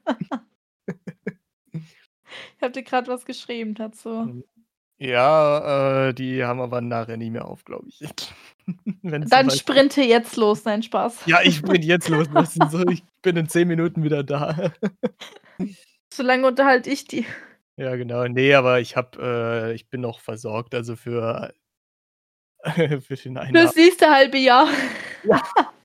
Ich habe dir grad was geschrieben dazu. Mhm. Ja, die haben aber nachher nicht mehr auf, glaube ich, wenn's so Dann weit ist. sprinte jetzt los. Nein, Spaß. Ja, ich sprinte jetzt los, weißt du, so, ich bin in 10 Minuten wieder da. So lange unterhalte ich die. Ja, genau. Ne, aber ich bin noch versorgt, also für den einen Fürs Abend. nächste halbe Jahr. Ja.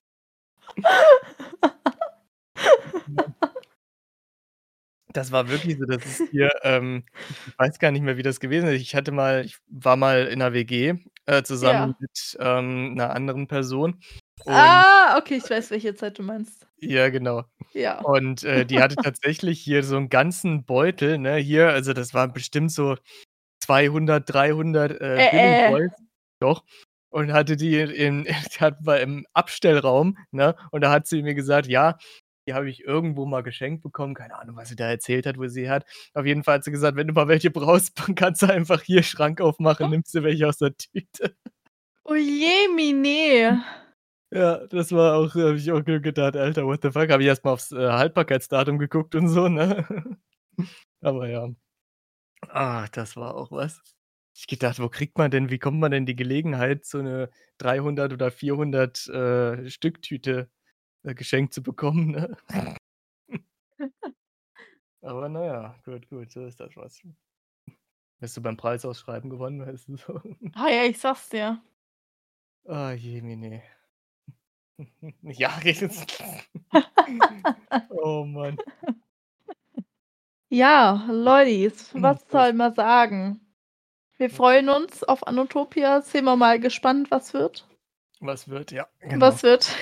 Das war wirklich so, das ist hier, ich weiß gar nicht mehr, wie das gewesen ist. Ich war mal in 'ner WG, zusammen Ja. mit, 'ner anderen Person und Ah, okay, ich weiß, welche Zeit du meinst. ja, genau. Ja. Und, die hatte tatsächlich hier so 'n ganzen Beutel, ne, hier, also, das waren bestimmt so 200, 300, Billig Äh. Boys, doch, und hatte die die hatten wir im Abstellraum, ne, und da hat sie mir gesagt: „Ja, die habe ich irgendwo mal geschenkt bekommen." Keine Ahnung, was sie da erzählt hat, wo sie her hat. Auf jeden Fall hat sie gesagt: „Wenn du mal welche brauchst, kannst du einfach hier Schrank aufmachen, nimmst dir welche aus der Tüte." Oh je, Ja, das war auch, habe ich auch gedacht: „Alter, what the fuck?" Habe ich erst mal aufs, Haltbarkeitsdatum geguckt und so, ne? Aber ja. Das war auch was. Ich gedacht: Wie kommt man denn die Gelegenheit, so 'ne 300 oder 400, Stücktüte, geschenkt zu bekommen, ne? Aber na ja, gut, so ist das was. Hast du beim Preisausschreiben gewonnen, weißt du so? Ah ja, ich sag's dir. Ah, jemine. Ja, jetzt. Oh Mann. Ja, Lollis, was Das soll man sagen? Wir das freuen uns auf Anotopia. Sind wir mal gespannt, was wird. was wird, ja, genau. Was wird.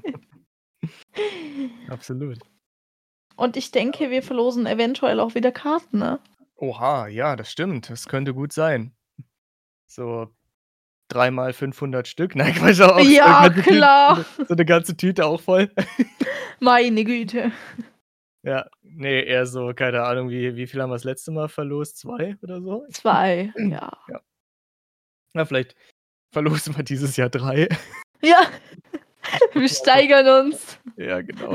Absolut. Und ich denke, wir verlosen eventuell auch wieder Karten, ne? Oha, ja, das stimmt. Das könnte gut sein. So 3 mal 500 Stück. Nein, Quatsch, auch so 'ne Ja, ganze Tüte klar. so 'ne ganze Tüte auch voll. Meine Güte. Ja, ne, eher so, keine Ahnung, wie viel haben wir das letzte Mal verlost? 2 oder so? 2, ja. Ja. Na, vielleicht verlosen wir dieses Jahr 3. Ja, wir steigern uns. Ja, genau.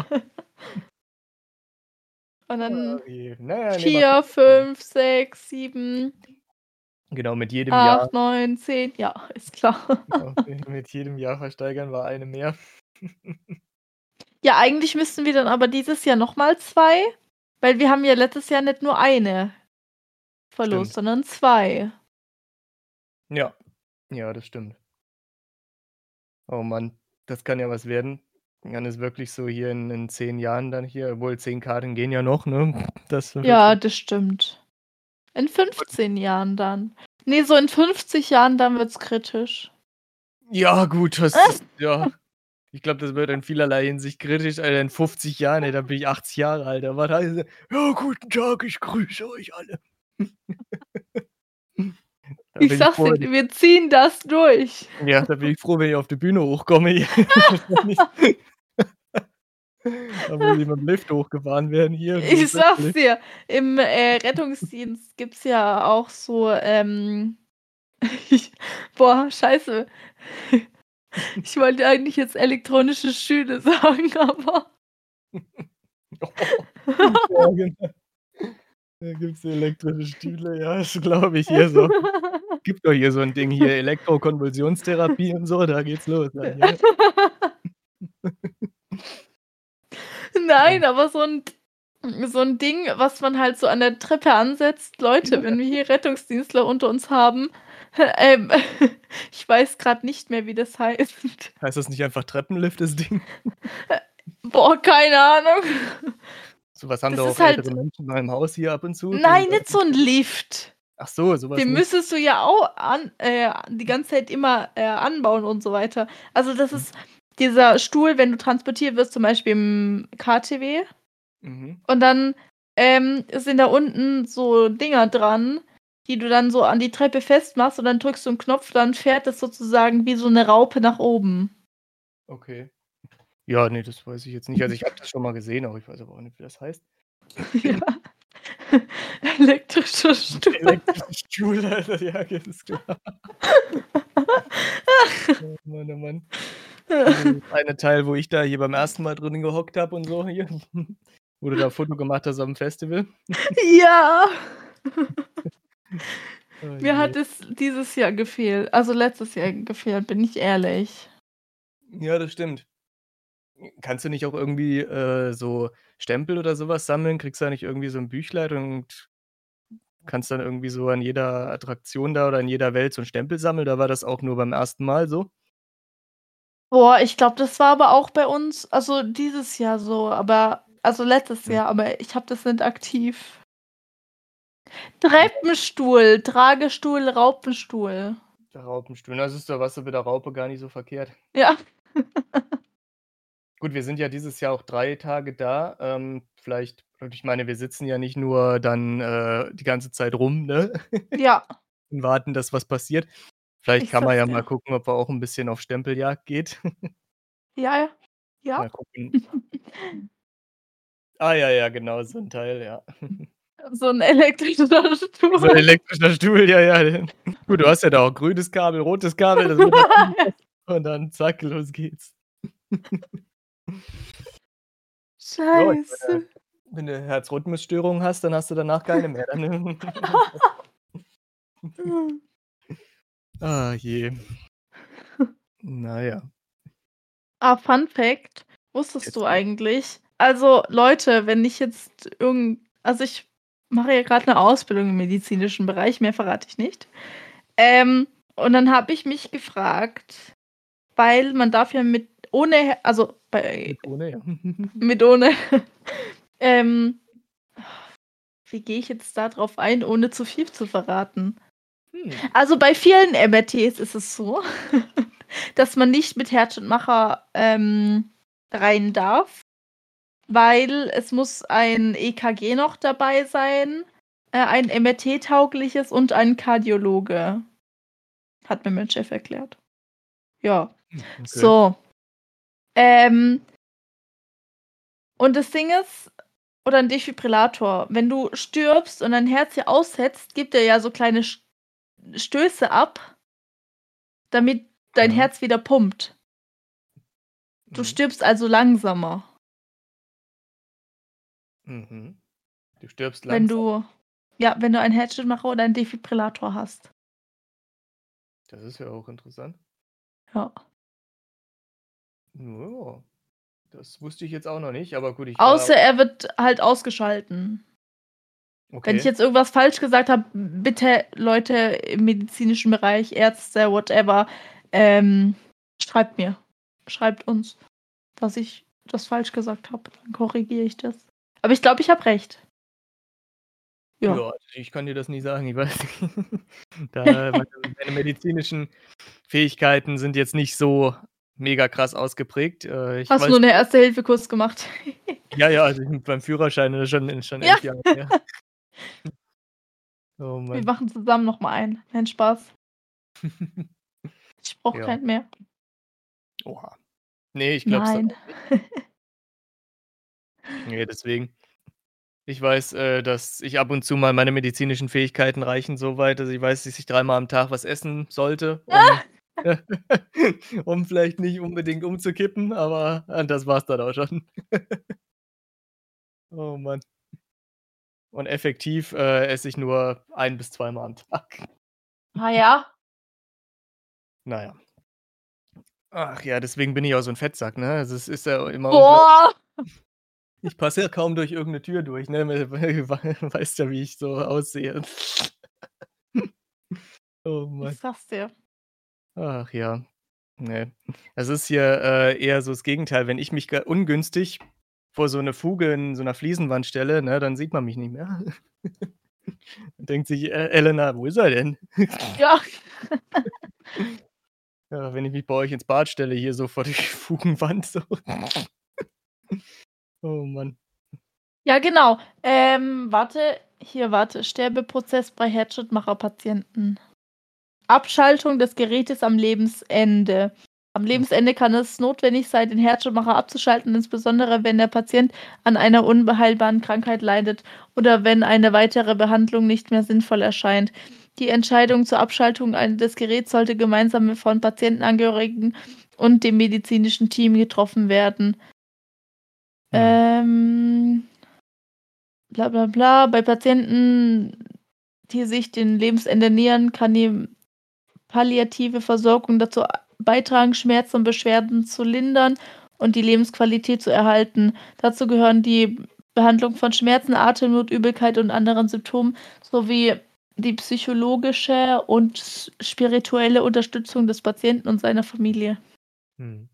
Und dann Je. Na ja, ne, mal 4, gucken. 5, 6, 7, Genau, mit jedem Jahr 8, 9, 10. Ja, ist klar. genau, mit jedem Jahr versteigern wir eine mehr. Ja, eigentlich müssten wir dann aber dieses Jahr noch mal 2, weil wir haben ja letztes Jahr nicht nur eine verlost, Stimmt. sondern 2. Ja. Ja, das stimmt. Oh Mann, das kann ja was werden. Kann es wirklich so hier in 10 Jahren dann hier, obwohl 10 Karten gehen ja noch, ne? Das wird Ja, schon das stimmt. In 15 Jahren dann. Ne, so in 50 Jahren, dann wird's kritisch. ja gut, das ist ja, ich glaube, das wird in vielerlei Hinsicht kritisch, Alter, in 50 Jahren, ey, dann bin ich 80 Jahre alt. Was heißt „Ja, guten Tag, ich grüße euch alle." Da Ich bin ich sage froh, dir, wenn ich wir ziehen das durch. ja, da bin ich froh, wenn ich auf die Bühne hochkomme hier. Wahrscheinlich. Da muss ich mit'm Lift hochgefahren werden hier, Ich mit sage Gästelift. dir, im, Rettungsdienst gibt's ja auch so, ich boah, scheiße. Ich wollte eigentlich jetzt elektronische Stühle sagen, aber Ja, genau. Da gibt's elektrische Stühle, ja, das glaube ich hier so. Gibt doch hier so 'n Ding hier, Elektrokonvulsionstherapie und so, da geht's los dann hier. Ja. Nein, aber so 'n Ding, was man halt so an der Treppe ansetzt. Leute, wenn wir hier Rettungsdienstler unter uns haben, ähm, ich weiß grad nicht mehr, wie das heißt. Heißt das nicht einfach Treppenlift, das Ding? Boah, keine Ahnung. So was haben Das doch auch ist halt ältere Menschen mal im Haus hier ab und zu, die nein, nicht so 'n Lift. ach so, so was Den nicht. müsstest du ja auch die ganze Zeit immer, anbauen und so weiter. Also, das Mhm. ist dieser Stuhl, wenn du transportiert wirst, zum Beispiel im KTW, Mhm. und dann, sind da unten so Dinger dran, die du dann so an die Treppe festmachst und dann drückst du 'n Knopf, dann fährt das sozusagen wie so 'ne Raupe nach oben. Okay. Ja, ne, das weiß ich jetzt nicht. Also, ich habe das schon mal gesehen, aber ich weiß aber auch nicht, wie das heißt. Ja. Elektrischer Stuhl. Elektrische Stühle, Alter, ja, ganz klar. Oh Mann, oh Mann. Dieses eine Teil, wo ich da hier beim ersten Mal drinnen gehockt habe und so hier, wo du da Foto gemacht hast aufm Festival. Ja. Oh Mir je. hat es dieses Jahr gefehlt, also letztes Jahr gefehlt, bin ich ehrlich. Ja, das stimmt. Kannst du nicht auch irgendwie, so Stempel oder so was sammeln? Kriegst du da nicht irgendwie so 'n Büchlein und kannst dann irgendwie so an jeder Attraktion da oder in jeder Welt so 'n Stempel sammeln, oder war das auch nur beim ersten Mal so? Boah, ich glaube, das war aber auch bei uns, also dieses Jahr so, aber also letztes Hm. Jahr, aber ich habe das nicht aktiv. Treppenstuhl, Tragestuhl, Raupenstuhl. Der Raupenstuhl. Na, siehst du, warst du mit der Raupe gar nicht so verkehrt. Ja, Gut, wir sind ja dieses Jahr auch 3 Tage da. Vielleicht und ich meine, wir sitzen ja nicht nur dann, die ganze Zeit rum, ne, ja, und warten, dass was passiert. Vielleicht ich kann man sag's ja mal dir. gucken, ob er auch 'n bisschen auf Stempeljagd geht. Ja, ja. Mal gucken. Ah, ja, ja, genau, so 'n Teil, ja. So 'n elektrischer So 'n Stuhl. elektrischer Stuhl, ja, ja. Gut, du hast ja da auch grünes Kabel, rotes Kabel, das wird da angepasst und dann zack, los geht's. Ja, ich meine, Scheiße. wenn du Herzrhythmusstörungen hast, dann hast du danach keine mehr, dann Ah, je. Na ja. Ah, Fun Fact: Wusstest du Erzähl. eigentlich, also Leute, wenn ich jetzt Also, ich mache ja gerade eine Ausbildung im medizinischen Bereich, mehr verrate ich nicht. Und dann habe ich mich gefragt, weil man darf ja Mit ohne, ja. mit ohne ähm, wie gehe ich jetzt da drauf ein, ohne zu viel zu verraten? Hm. Also, bei vielen MRTs ist es so, dass man nicht mit Herzschrittmacher, rein darf, weil es muss ein EKG noch dabei sein, ein MRT-taugliches und ein Kardiologe, hat mir mein Chef erklärt. Ja, Okay. so. Ähm, und das Ding ist oder 'n Defibrillator, wenn du stirbst und dein Herz hier aussetzt, gibt er ja so kleine Stöße ab, damit dein Ja. Herz wieder pumpt. Du Mhm. stirbst also langsamer, Mhm. Du stirbst wenn langsam. du wenn du einen Herzschrittmacher oder einen Defibrillator hast. Das ist ja auch interessant. Ja. Ja, das wusste ich jetzt auch noch nicht, aber gut, ich war Außer er wird halt ausgeschalten. Wenn ich okay. jetzt irgendwas falsch gesagt habe, bitte Leute im medizinischen Bereich, Ärzte, whatever, ähm, schreibt mir. Schreibt uns, dass ich das falsch gesagt habe. Dann korrigiere ich das. Aber ich glaube, ich habe recht. Ja. Ja, also ich kann dir das nicht sagen, ich weiß nicht. Da meine medizinischen Fähigkeiten sind jetzt nicht so mega krass ausgeprägt. Ich Hast nur weiß 'n Erste-Hilfe-Kurs gemacht. ja, ja, also ich beim Führerschein, das ist schon Ja, 11 Jahre her. Oh wir Mann. machen zusammen noch mal einen. Nein, Spaß. Ich brauche Ja. keinen mehr. Oha. Ne, ich glaube es dann Nein. auch nicht. Ne, deswegen. Ich weiß, dass ich ab und zu mal meine medizinischen Fähigkeiten reichen so weit, dass ich weiß, dass ich dreimal am Tag was essen sollte, um um vielleicht nicht unbedingt umzukippen, aber, das war's dann auch schon. Oh Mann. Und effektiv, esse ich nur ein bis zweimal am Tag. Ah ja? Na ja. Ach ja, deswegen bin ich auch so 'n Fettsack, ne? Also, es ist ja immer unglaublich. Boah, Ich passe ja kaum durch irgend 'ne Tür durch, ne? Weißt ja, wie ich so aussehe. Oh ich Mann. sag's dir. Ach ja. Ne. Es ist hier, eher so das Gegenteil. Wenn ich mich ungünstig vor so 'ne Fuge in so 'ner Fliesenwand stelle, ne, dann sieht man mich nicht mehr. Dann denkt sich, Elena: „Wo ist er denn?“ Ja. Ja, wenn ich mich bei euch ins Bad stelle, hier so vor die Fugenwand so. Oh Mann. Ja, genau. Warte. Sterbeprozess bei Herzschrittmacher-Patienten. Abschaltung des Gerätes am Lebensende. Am Hm. Lebensende kann es notwendig sein, den Herzschrittmacher abzuschalten, insbesondere wenn der Patient an einer unheilbaren Krankheit leidet oder wenn eine weitere Behandlung nicht mehr sinnvoll erscheint. Die Entscheidung zur Abschaltung des Geräts sollte gemeinsam von Patientenangehörigen und dem medizinischen Team getroffen werden. Mhm. Ähm, bla bla bla. Bei Patienten, die sich dem Lebensende nähern, kann die palliative Versorgung dazu beitragen, Schmerzen und Beschwerden zu lindern und die Lebensqualität zu erhalten. Dazu gehören die Behandlung von Schmerzen, Atemnot, Übelkeit und anderen Symptomen sowie die psychologische und spirituelle Unterstützung des Patienten und seiner Familie. Mhm.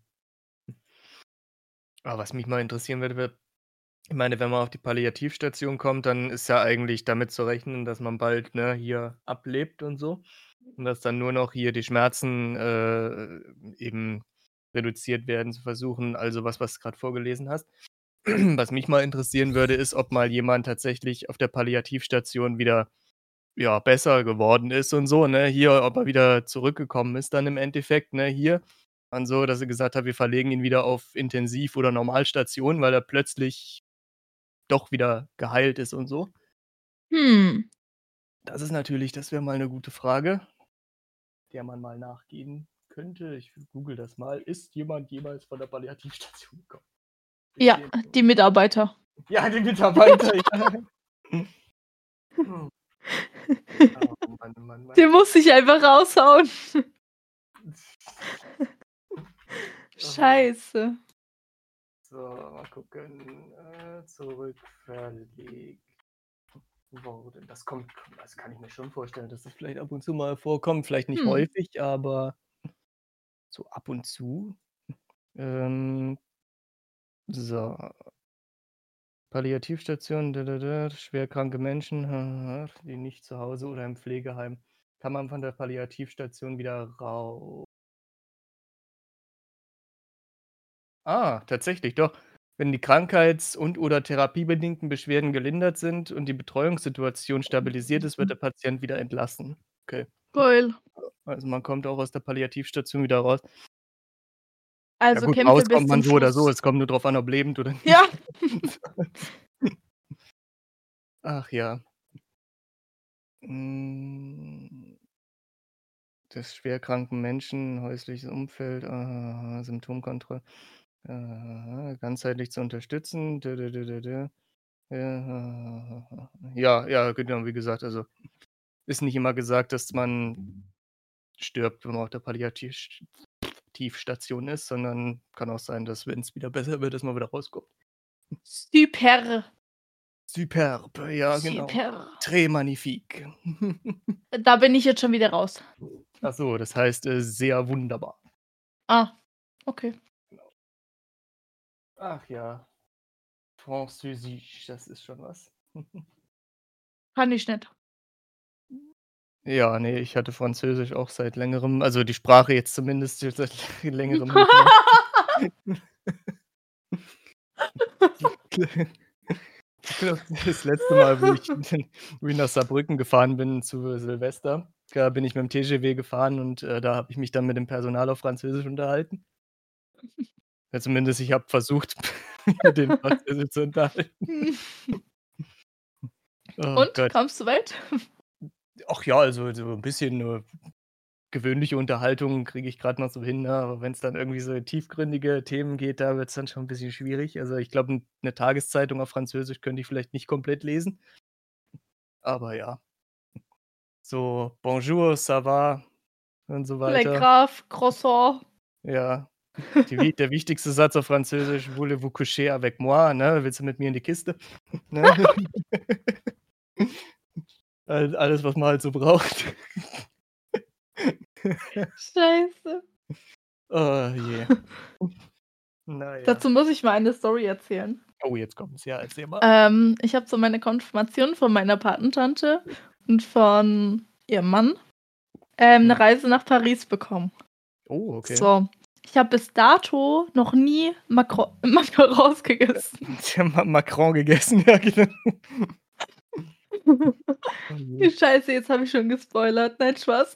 Aber was mich mal interessieren würde, ich meine, wenn man auf die Palliativstation kommt, dann ist ja eigentlich damit zu rechnen, dass man bald, ne, hier ablebt und so. Und dass dann nur noch hier die Schmerzen, eben reduziert werden zu versuchen, also was du grad vorgelesen hast. Was mich mal interessieren würde, ist, ob mal jemand tatsächlich auf der Palliativstation wieder, ja, besser geworden ist und so, ne? Hier, ob er wieder zurückgekommen ist dann im Endeffekt, ne, hier. Und so, dass sie gesagt hat: „Wir verlegen ihn wieder auf Intensiv oder Normalstation“, weil er plötzlich doch wieder geheilt ist und so. Hm. Das wäre mal 'ne gute Frage, der man mal nachgehen könnte. Ich google das mal. Ist jemand jemals von der Palliativstation gekommen? Ja, Bestehen die Mitarbeiter. ja, die Mitarbeiter, ja. Hm. Oh Mann, Mann, Mann. Den muss ich einfach raushauen. Oh, Scheiße. so, mal gucken. Zurückverlegt. Wo denn das kommt, das kann ich mir schon vorstellen, dass das vielleicht ab und zu mal vorkommt. Vielleicht nicht Hm. häufig, aber so ab und zu. Ähm, so, Palliativstation, schwerkranke Menschen, die nicht zu Hause oder im Pflegeheim. Kann man von der Palliativstation wieder raus? Tatsächlich, doch. Wenn die krankheits- und/oder therapiebedingten Beschwerden gelindert sind und die Betreuungssituation stabilisiert ist, wird der Patient wieder entlassen. Okay. Geil. Also, man kommt auch aus der Palliativstation wieder raus. Ja Also gut, Kämpfe bis rauskommt man zum so oder so. Schluss. Es kommt nur drauf an, ob lebend oder Ja. nicht. Ach ja. Hm, des schwerkranken Menschen, häusliches Umfeld, Symptomkontrolle, ganzheitlich zu unterstützen. Ja, ja, genau, wie gesagt, also, ist nicht immer gesagt, dass man stirbt, wenn man auf der Palliativstation ist, sondern kann auch sein, dass, wenn's wieder besser wird, dass man wieder rauskommt. Super. Superb, ja genau. Super. Très magnifique. Da bin ich jetzt schon wieder raus. Ach so, das heißt, sehr wunderbar. Ah, okay. Genau. Ach ja, Französisch, das ist schon was. Kann ich nicht. Ja, ne, ich hatte Französisch auch seit Längerem, also die Sprache jetzt zumindest seit Längerem nicht mehr. Ich glaube, das letzte Mal, wo ich nach Saarbrücken gefahren bin zu Silvester, da bin ich mit'm TGV gefahren und, da habe ich mich dann mit dem Personal auf Französisch unterhalten. Ja, zumindest ich habe versucht, mich mit denen Französisch zu unterhalten. Oh Und, Gott. kam's so weit? Ach ja, also so 'n bisschen, gewöhnliche Unterhaltung kriege ich grad noch so hin, ne? Aber wenn's dann irgendwie so in tiefgründige Themen geht, da wird's dann schon 'n bisschen schwierig. Also, ich glaube, 'ne Tageszeitung auf Französisch könnte ich vielleicht nicht komplett lesen. Aber ja, so Bonjour, ça va und so Le weiter. Grave, Croissant. Ja, der wichtigste Satz auf Französisch: „Voulez-vous coucher avec moi?", ne? Willst du mit mir in die Kiste? Ne? Alles, was man halt so braucht. Scheiße. Oh je. Na ja. Dazu muss ich mal eine Story erzählen. Oh, jetzt kommt's. Ja, erzähl mal. Ich habe so meine Konfirmation von meiner Patentante und von ihrem Mann, 'ne Mhm. Reise nach Paris bekommen. Oh, okay. So, ich habe bis dato noch nie Macarons gegessen. Sie haben Macron gegessen, ja genau. Oh je. Scheiße, jetzt habe ich schon gespoilert. Nein, Spaß.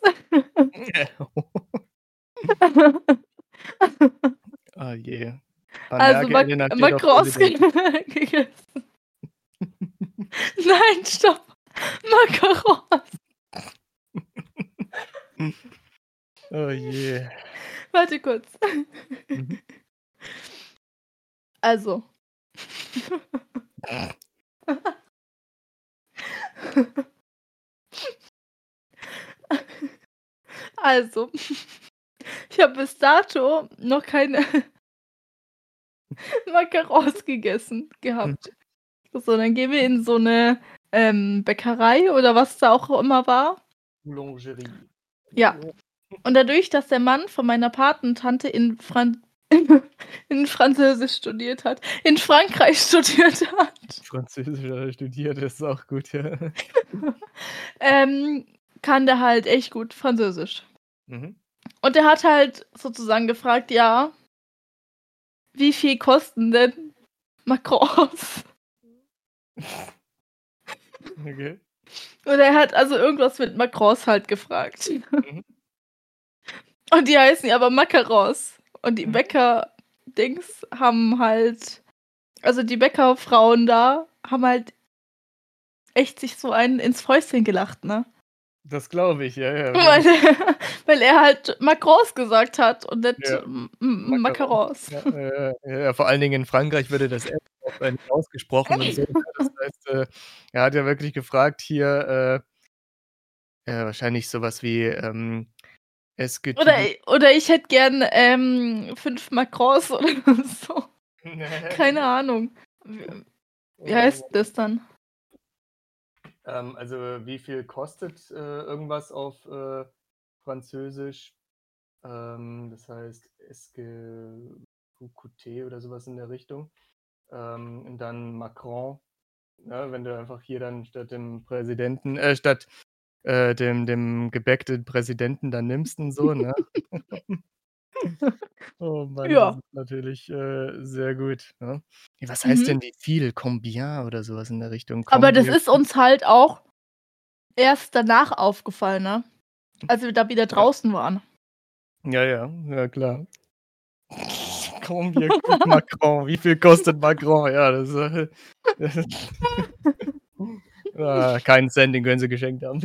Oh je. Frau Also, Merkel erinnert steht auf Macrons Präsidentin. gegessen. Nein, stopp. Macarons. Oh je. Warte kurz. Mhm. Also. Also, ich habe bis dato noch keine Macarons gegessen Mhm. gehabt. So, dann gehen wir in so 'ne, Bäckerei oder was da auch immer war. Boulangerie. Ja. Ja. Und dadurch, dass der Mann von meiner Patentante in Französisch studiert hat in Frankreich studiert hat, Französisch hat er studiert, das ist auch gut, ja. ähm, kann der halt echt gut Französisch. Mhm. Und der hat halt sozusagen gefragt: „Ja, wie viel kosten denn Macrons?" Okay. Und er hat also irgendwas mit Macrons halt gefragt. Mhm. Und die heißen ja aber Macarons. Und die Mhm. Bäcker-Dings haben halt also die Bäckerfrauen da haben halt echt sich so einen ins Fäustchen gelacht, ne? Das glaube ich, ja, ja. Weil weil er halt Macrons gesagt hat und nicht Ja, Macaron. Macarons. Ja, ja, vor allen Dingen in Frankreich würde das R auch, nicht ausgesprochen und so, ne? Das heißt, er hat ja wirklich gefragt hier, wahrscheinlich so was wie, est-ce que tu veux Oder ich hätte gern, 5 Macrons oder so. Keine Ahnung. Wie heißt Oh, das dann? Also, wie viel kostet, irgendwas auf, Französisch? Das heißt Escouté oder sowas in der Richtung. Und dann Macron, ne, wenn du einfach hier dann statt dem Gebäck den Präsidenten dann nimmst und so, ne? Oh Mann, das Ja. ist natürlich, sehr gut, ne? Was heißt Mhm. denn wie viel? Combien oder sowas in der Richtung? Aber das Combien? ist uns halt auch erst danach aufgefallen, ne? Als wir da wieder Ja. draußen waren. Ja, ja, ja klar. Combien coûte Macron? Wie viel kostet Macron? Ja, das, keinen Cent, den können sie geschenkt haben.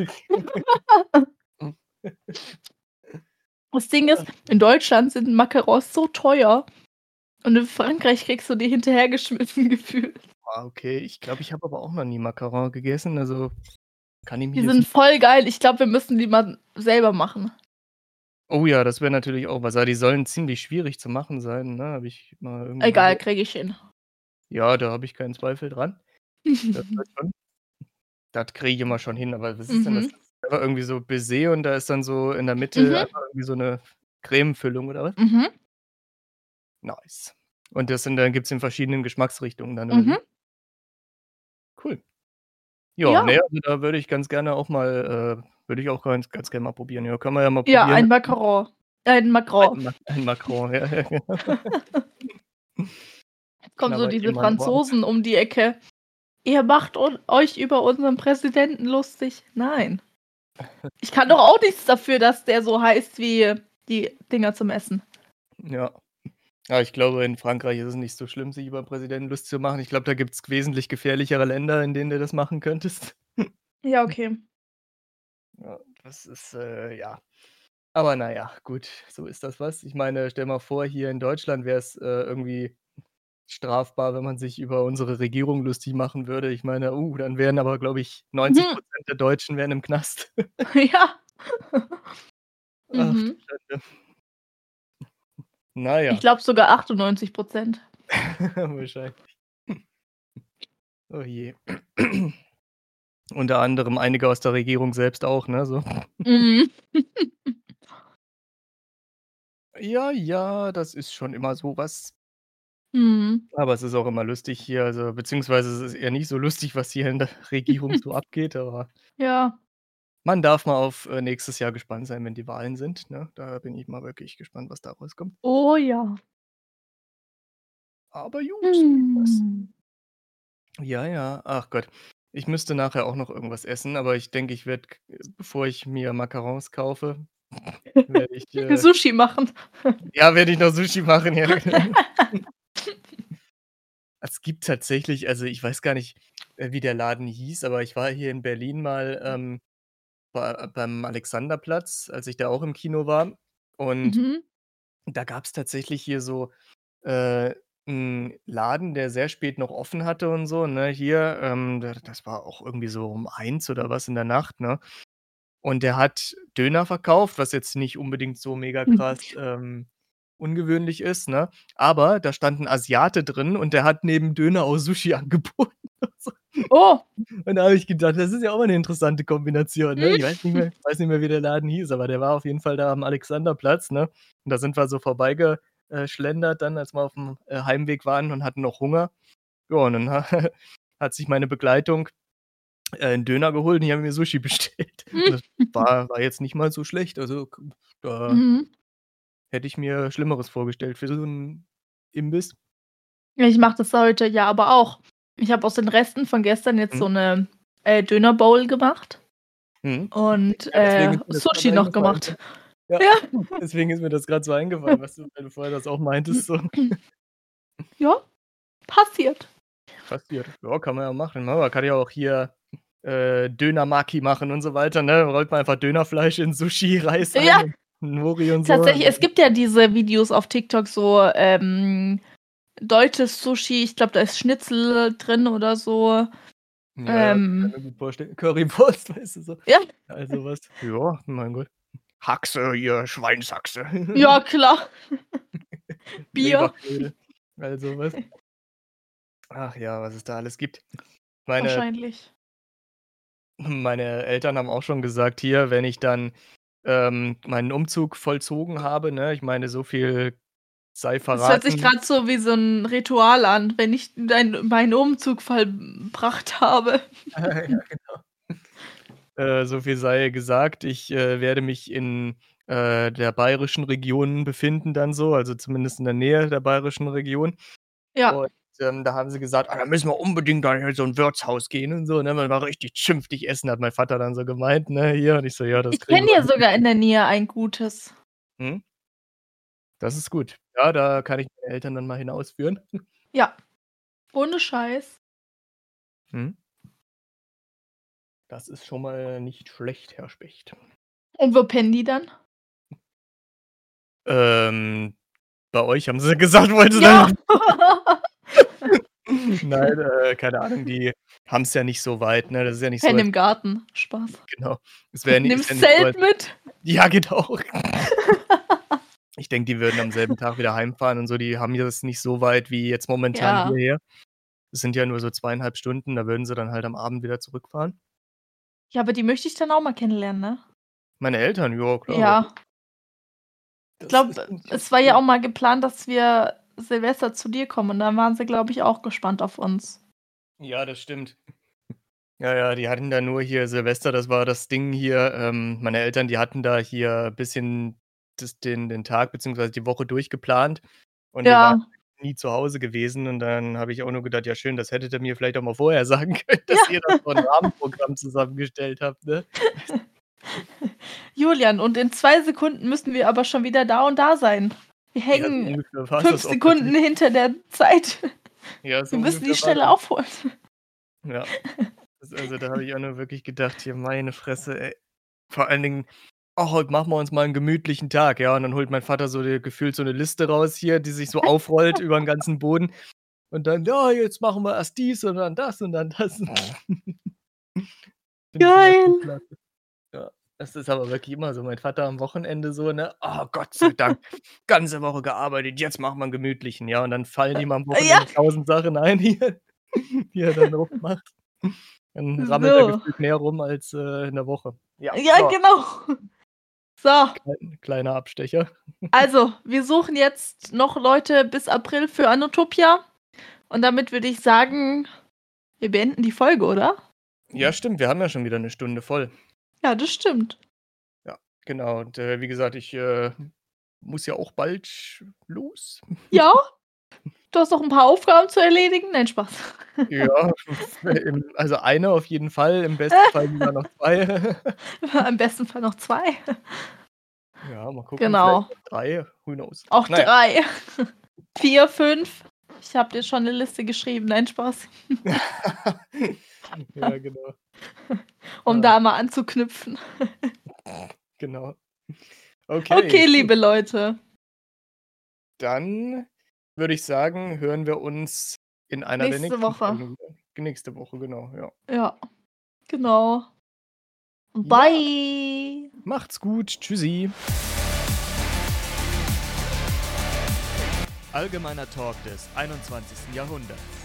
Das Ding ist, in Deutschland sind Macarons so teuer und in Frankreich kriegst du die hinterhergeschmissen gefühlt. Ah, okay. Ich glaube, ich habe aber auch noch nie Macaron gegessen, also kann ich mich Die jetzt sind voll geil. Ich glaube, wir müssen die mal selber machen. oh ja, das wäre natürlich auch was. Aber die sollen ziemlich schwierig zu machen sein, ne? Habe ich mal irgendwie Egal, gehört. kriege ich hin. Ja, da habe ich keinen Zweifel dran. Das wird schon. Das kriege ich immer schon hin, aber was ist denn das? Mhm. Das ist einfach irgendwie so Baiser und da ist dann so in der Mitte Mhm. einfach irgendwie so 'ne Cremefüllung oder was? Mhm. Nice. Und das sind dann gibt's in verschiedenen Geschmacksrichtungen dann oder Mhm. wie? Cool. Ja, Ja. ne, also da würde ich ganz gerne auch mal würde ich auch ganz gerne mal probieren. Ja, können wir ja mal Ja, probieren. ein Macaron. Ein Macron. Ein Macron, ja, ja, genau. Kommen so Knabber ich ihm diese mal 'n Ohr ab. Franzosen um die Ecke. Ihr macht euch über unseren Präsidenten lustig. Nein. Ich kann doch auch nichts dafür, dass der so heißt wie die Dinger zum Essen. Ja. Ja, ich glaube, in Frankreich ist es nicht so schlimm, sich über 'n Präsidenten lustig zu machen. Ich glaube, da gibt's wesentlich gefährlichere Länder, in denen du das machen könntest. Ja, okay. Ja, das ist, ja. Aber na ja, gut, so ist das was. Ich meine, stell mal vor, hier in Deutschland wär's, irgendwie strafbar, wenn man sich über unsere Regierung lustig machen würde. Ich meine, dann wären aber, glaube ich, 90 Mhm. der Deutschen wären im Knast. Ja. Ach du Mhm. Schande. Na Ich ja, glaube sogar 98%. wahrscheinlich. Oh je. Unter anderem einige aus der Regierung selbst auch, ne, so. Mhm. Ja, ja, das ist schon immer so was. Mhm. Aber es ist auch immer lustig hier, also beziehungsweise es ist eher nicht so lustig, was hier in der Regierung so abgeht, aber Ja. man darf mal auf, nächstes Jahr gespannt sein, wenn die Wahlen sind, ne? Da bin ich mal wirklich gespannt, was da rauskommt. Oh ja. Aber gut, so ist das. Hm. Ja, ja. Ach Gott. Ich müsste nachher auch noch irgendwas essen, aber ich denke, ich werde, bevor ich mir Macarons kaufe, werde ich, Sushi machen. ja, werde ich noch Sushi machen, ja, genau. Es gibt tatsächlich also, ich weiß gar nicht, wie der Laden hieß, aber ich war hier in Berlin mal, beim Alexanderplatz, als ich da auch im Kino war. Und Mhm. da gab's tatsächlich hier so, äh, 'n Laden, der sehr spät noch offen hatte und so, ne, hier, das war auch irgendwie so um 1 oder was in der Nacht, ne? Und der hat Döner verkauft, was jetzt nicht unbedingt so mega krass, ungewöhnlich ist, ne? Aber da stand 'n Asiate drin und der hat neben Döner auch Sushi angeboten und so. Oh. Und da habe ich gedacht, das ist ja auch mal 'ne interessante Kombination, ne? Ich Mhm. weiß nicht mehr, wie der Laden hieß, aber der war auf jeden Fall da am Alexanderplatz, ne? Und da sind wir so schlendert dann, als wir auf'm, Heimweg waren und hatten noch Hunger. Ja, und dann hat sich meine Begleitung, 'n Döner geholt und ich habe mir Sushi bestellt. Und das war jetzt nicht mal so schlecht. Also, da Mhm. hätte ich mir Schlimmeres vorgestellt für so 'n Imbiss. Ich mache das heute ja aber auch. Ich habe aus den Resten von gestern jetzt Mhm. so 'ne, Döner-Bowl gemacht Mhm. und, Ja, deswegen ist mir das grad Sushi noch eingefallen. gemacht. Ja, Ja. deswegen ist mir das grad so eingefallen, was du weil du vorher das auch meintest so. Ja, passiert. Passiert. Ja, kann man ja machen, ne? Man kann ja auch hier, Döner-Maki machen und so weiter, ne? Rollt man einfach Dönerfleisch in Sushi, Reis ein Ja, und Nori und so. tatsächlich, es gibt ja diese Videos auf TikTok, so, deutsches Sushi. Ich glaube, da ist Schnitzel drin oder so. Ja, ja, kann Ähm, ich mir gut vorstellen. Currywurst, weißt du so, ja, all so was. Ja, mein Gott. Haxe hier, Schweinshaxe. ja klar. Bier. Leberknödel, all so was. Ach ja, was es da alles gibt. Ich meine, Wahrscheinlich. Meine Eltern haben auch schon gesagt, hier, wenn ich dann, meinen Umzug vollzogen habe, ne? Ich meine, so viel sei Das hört sich verraten. grad so wie so 'n Ritual an, wenn ich meinen Umzug vollbracht habe. Ja, genau. So viel sei gesagt, ich, werde mich in, der bayerischen Region befinden dann so, also zumindest in der Nähe der bayerischen Region. Ja. Und, da haben sie gesagt: „Ah, da müssen wir unbedingt da in so 'n Wirtshaus gehen und so, ne? Mal richtig zünftig essen", hat mein Vater dann so gemeint, ne, hier. Und ich so: „Ja, das Ich kriegen kenne wir hier hin." sogar in der Nähe ein gutes. Mhm, das ist gut. Ja, da kann ich meine Eltern dann mal hinausführen. Ja, ohne Scheiß. Mhm. Das ist schon mal nicht schlecht, Herr Specht. Und wo pennen die dann? Ähm, bei euch haben sie gesagt, wollten sie Ja. dann nein, keine Ahnung, die haben's ja nicht so weit, ne? Das ist ja nicht so, Pennen als im Garten. Spaß. genau. Es wäre ist ja Nimmst nicht so, als Zelt mit? ja, genau. Ich denke, die würden am selben Tag wieder heimfahren und so. Die haben ja das nicht so weit wie jetzt momentan Ja. hierher. Das sind ja nur so 2,5 Stunden, da würden sie dann halt am Abend wieder zurückfahren. Ja, aber die möchte ich dann auch mal kennenlernen, ne? Meine Eltern, ja klar, warum? Ja. Ich Das ist glaube, nicht das es war ja Problem. auch mal geplant, dass wir Silvester zu dir kommen und dann waren sie, glaube ich, auch gespannt auf uns. Ja, das stimmt. Ja, ja, die hatten da nur hier Silvester, das war das Ding hier, meine Eltern, die hatten da hier bisschen den Tag beziehungsweise die Woche durchgeplant und wir waren Ja. nie zu Hause gewesen und dann habe ich auch nur gedacht: „Ja schön, das hättet ihr mir vielleicht auch mal vorher sagen können, dass Ja. ihr da so 'n Rahmenprogramm zusammengestellt habt", ne? Julian, und in 2 Sekunden müssen wir aber schon wieder da und da sein. Wir Ja, so hängen ungefähr war's 5 das auch tatsächlich. Sekunden hinter der Zeit. Ja, Wir so müssen die ungefähr war's Stelle auch. aufholen. Ja, da habe ich auch nur wirklich gedacht: „Hier, meine Fresse, ey." Vor allen Dingen: „Oh, heute machen wir uns mal 'n gemütlichen Tag", ja, und dann holt mein Vater so gefühlt so 'ne Liste raus hier, die sich so aufrollt über 'n ganzen Boden und dann: „Ja, jetzt machen wir erst dies und dann das und dann das." Finde ich immer so Geil. klasse. Ja, das ist aber wirklich immer so. Mein Vater am Wochenende so, ne: „Oh, Gott sei Dank, ganze Woche gearbeitet, jetzt machen wir 'n gemütlichen", ja, und dann fallen ihm am Ja, Wochenende 1.000 Sachen ein, die er dann noch macht. Dann rammelt er so. gefühlt mehr rum als, in der Woche. Ja, Ja, so, genau. So, kleiner Abstecher. also, wir suchen jetzt noch Leute bis April für Anotopia und damit würde ich sagen, wir beenden die Folge, oder? Ja, stimmt, wir haben ja schon wieder 'ne Stunde voll. Ja, das stimmt. Ja, genau und, wie gesagt, ich, muss ja auch bald los. Ja, du hast noch 'n paar Aufgaben zu erledigen? Nein, Spaß. Ja, also eine auf jeden Fall, im besten Fall sogar noch 2. Im besten Fall noch 2. Ja, mal gucken, vielleicht Genau. noch 3, who knows? Auch Na ja. 3, 4, 5. Ich habe dir schon 'ne Liste geschrieben. Nein, Spaß. Ja, genau. Um Ah, da mal anzuknüpfen. genau. Okay, Okay, gut. liebe Leute. Dann würde ich sagen, hören wir uns in einer der Nächste nächsten Woche. Folgen wieder. Nächste Woche, genau, ja. Ja, genau. Ja, Bye. macht's gut. Tschüssi. Allgemeiner Talk des 21. Jahrhunderts.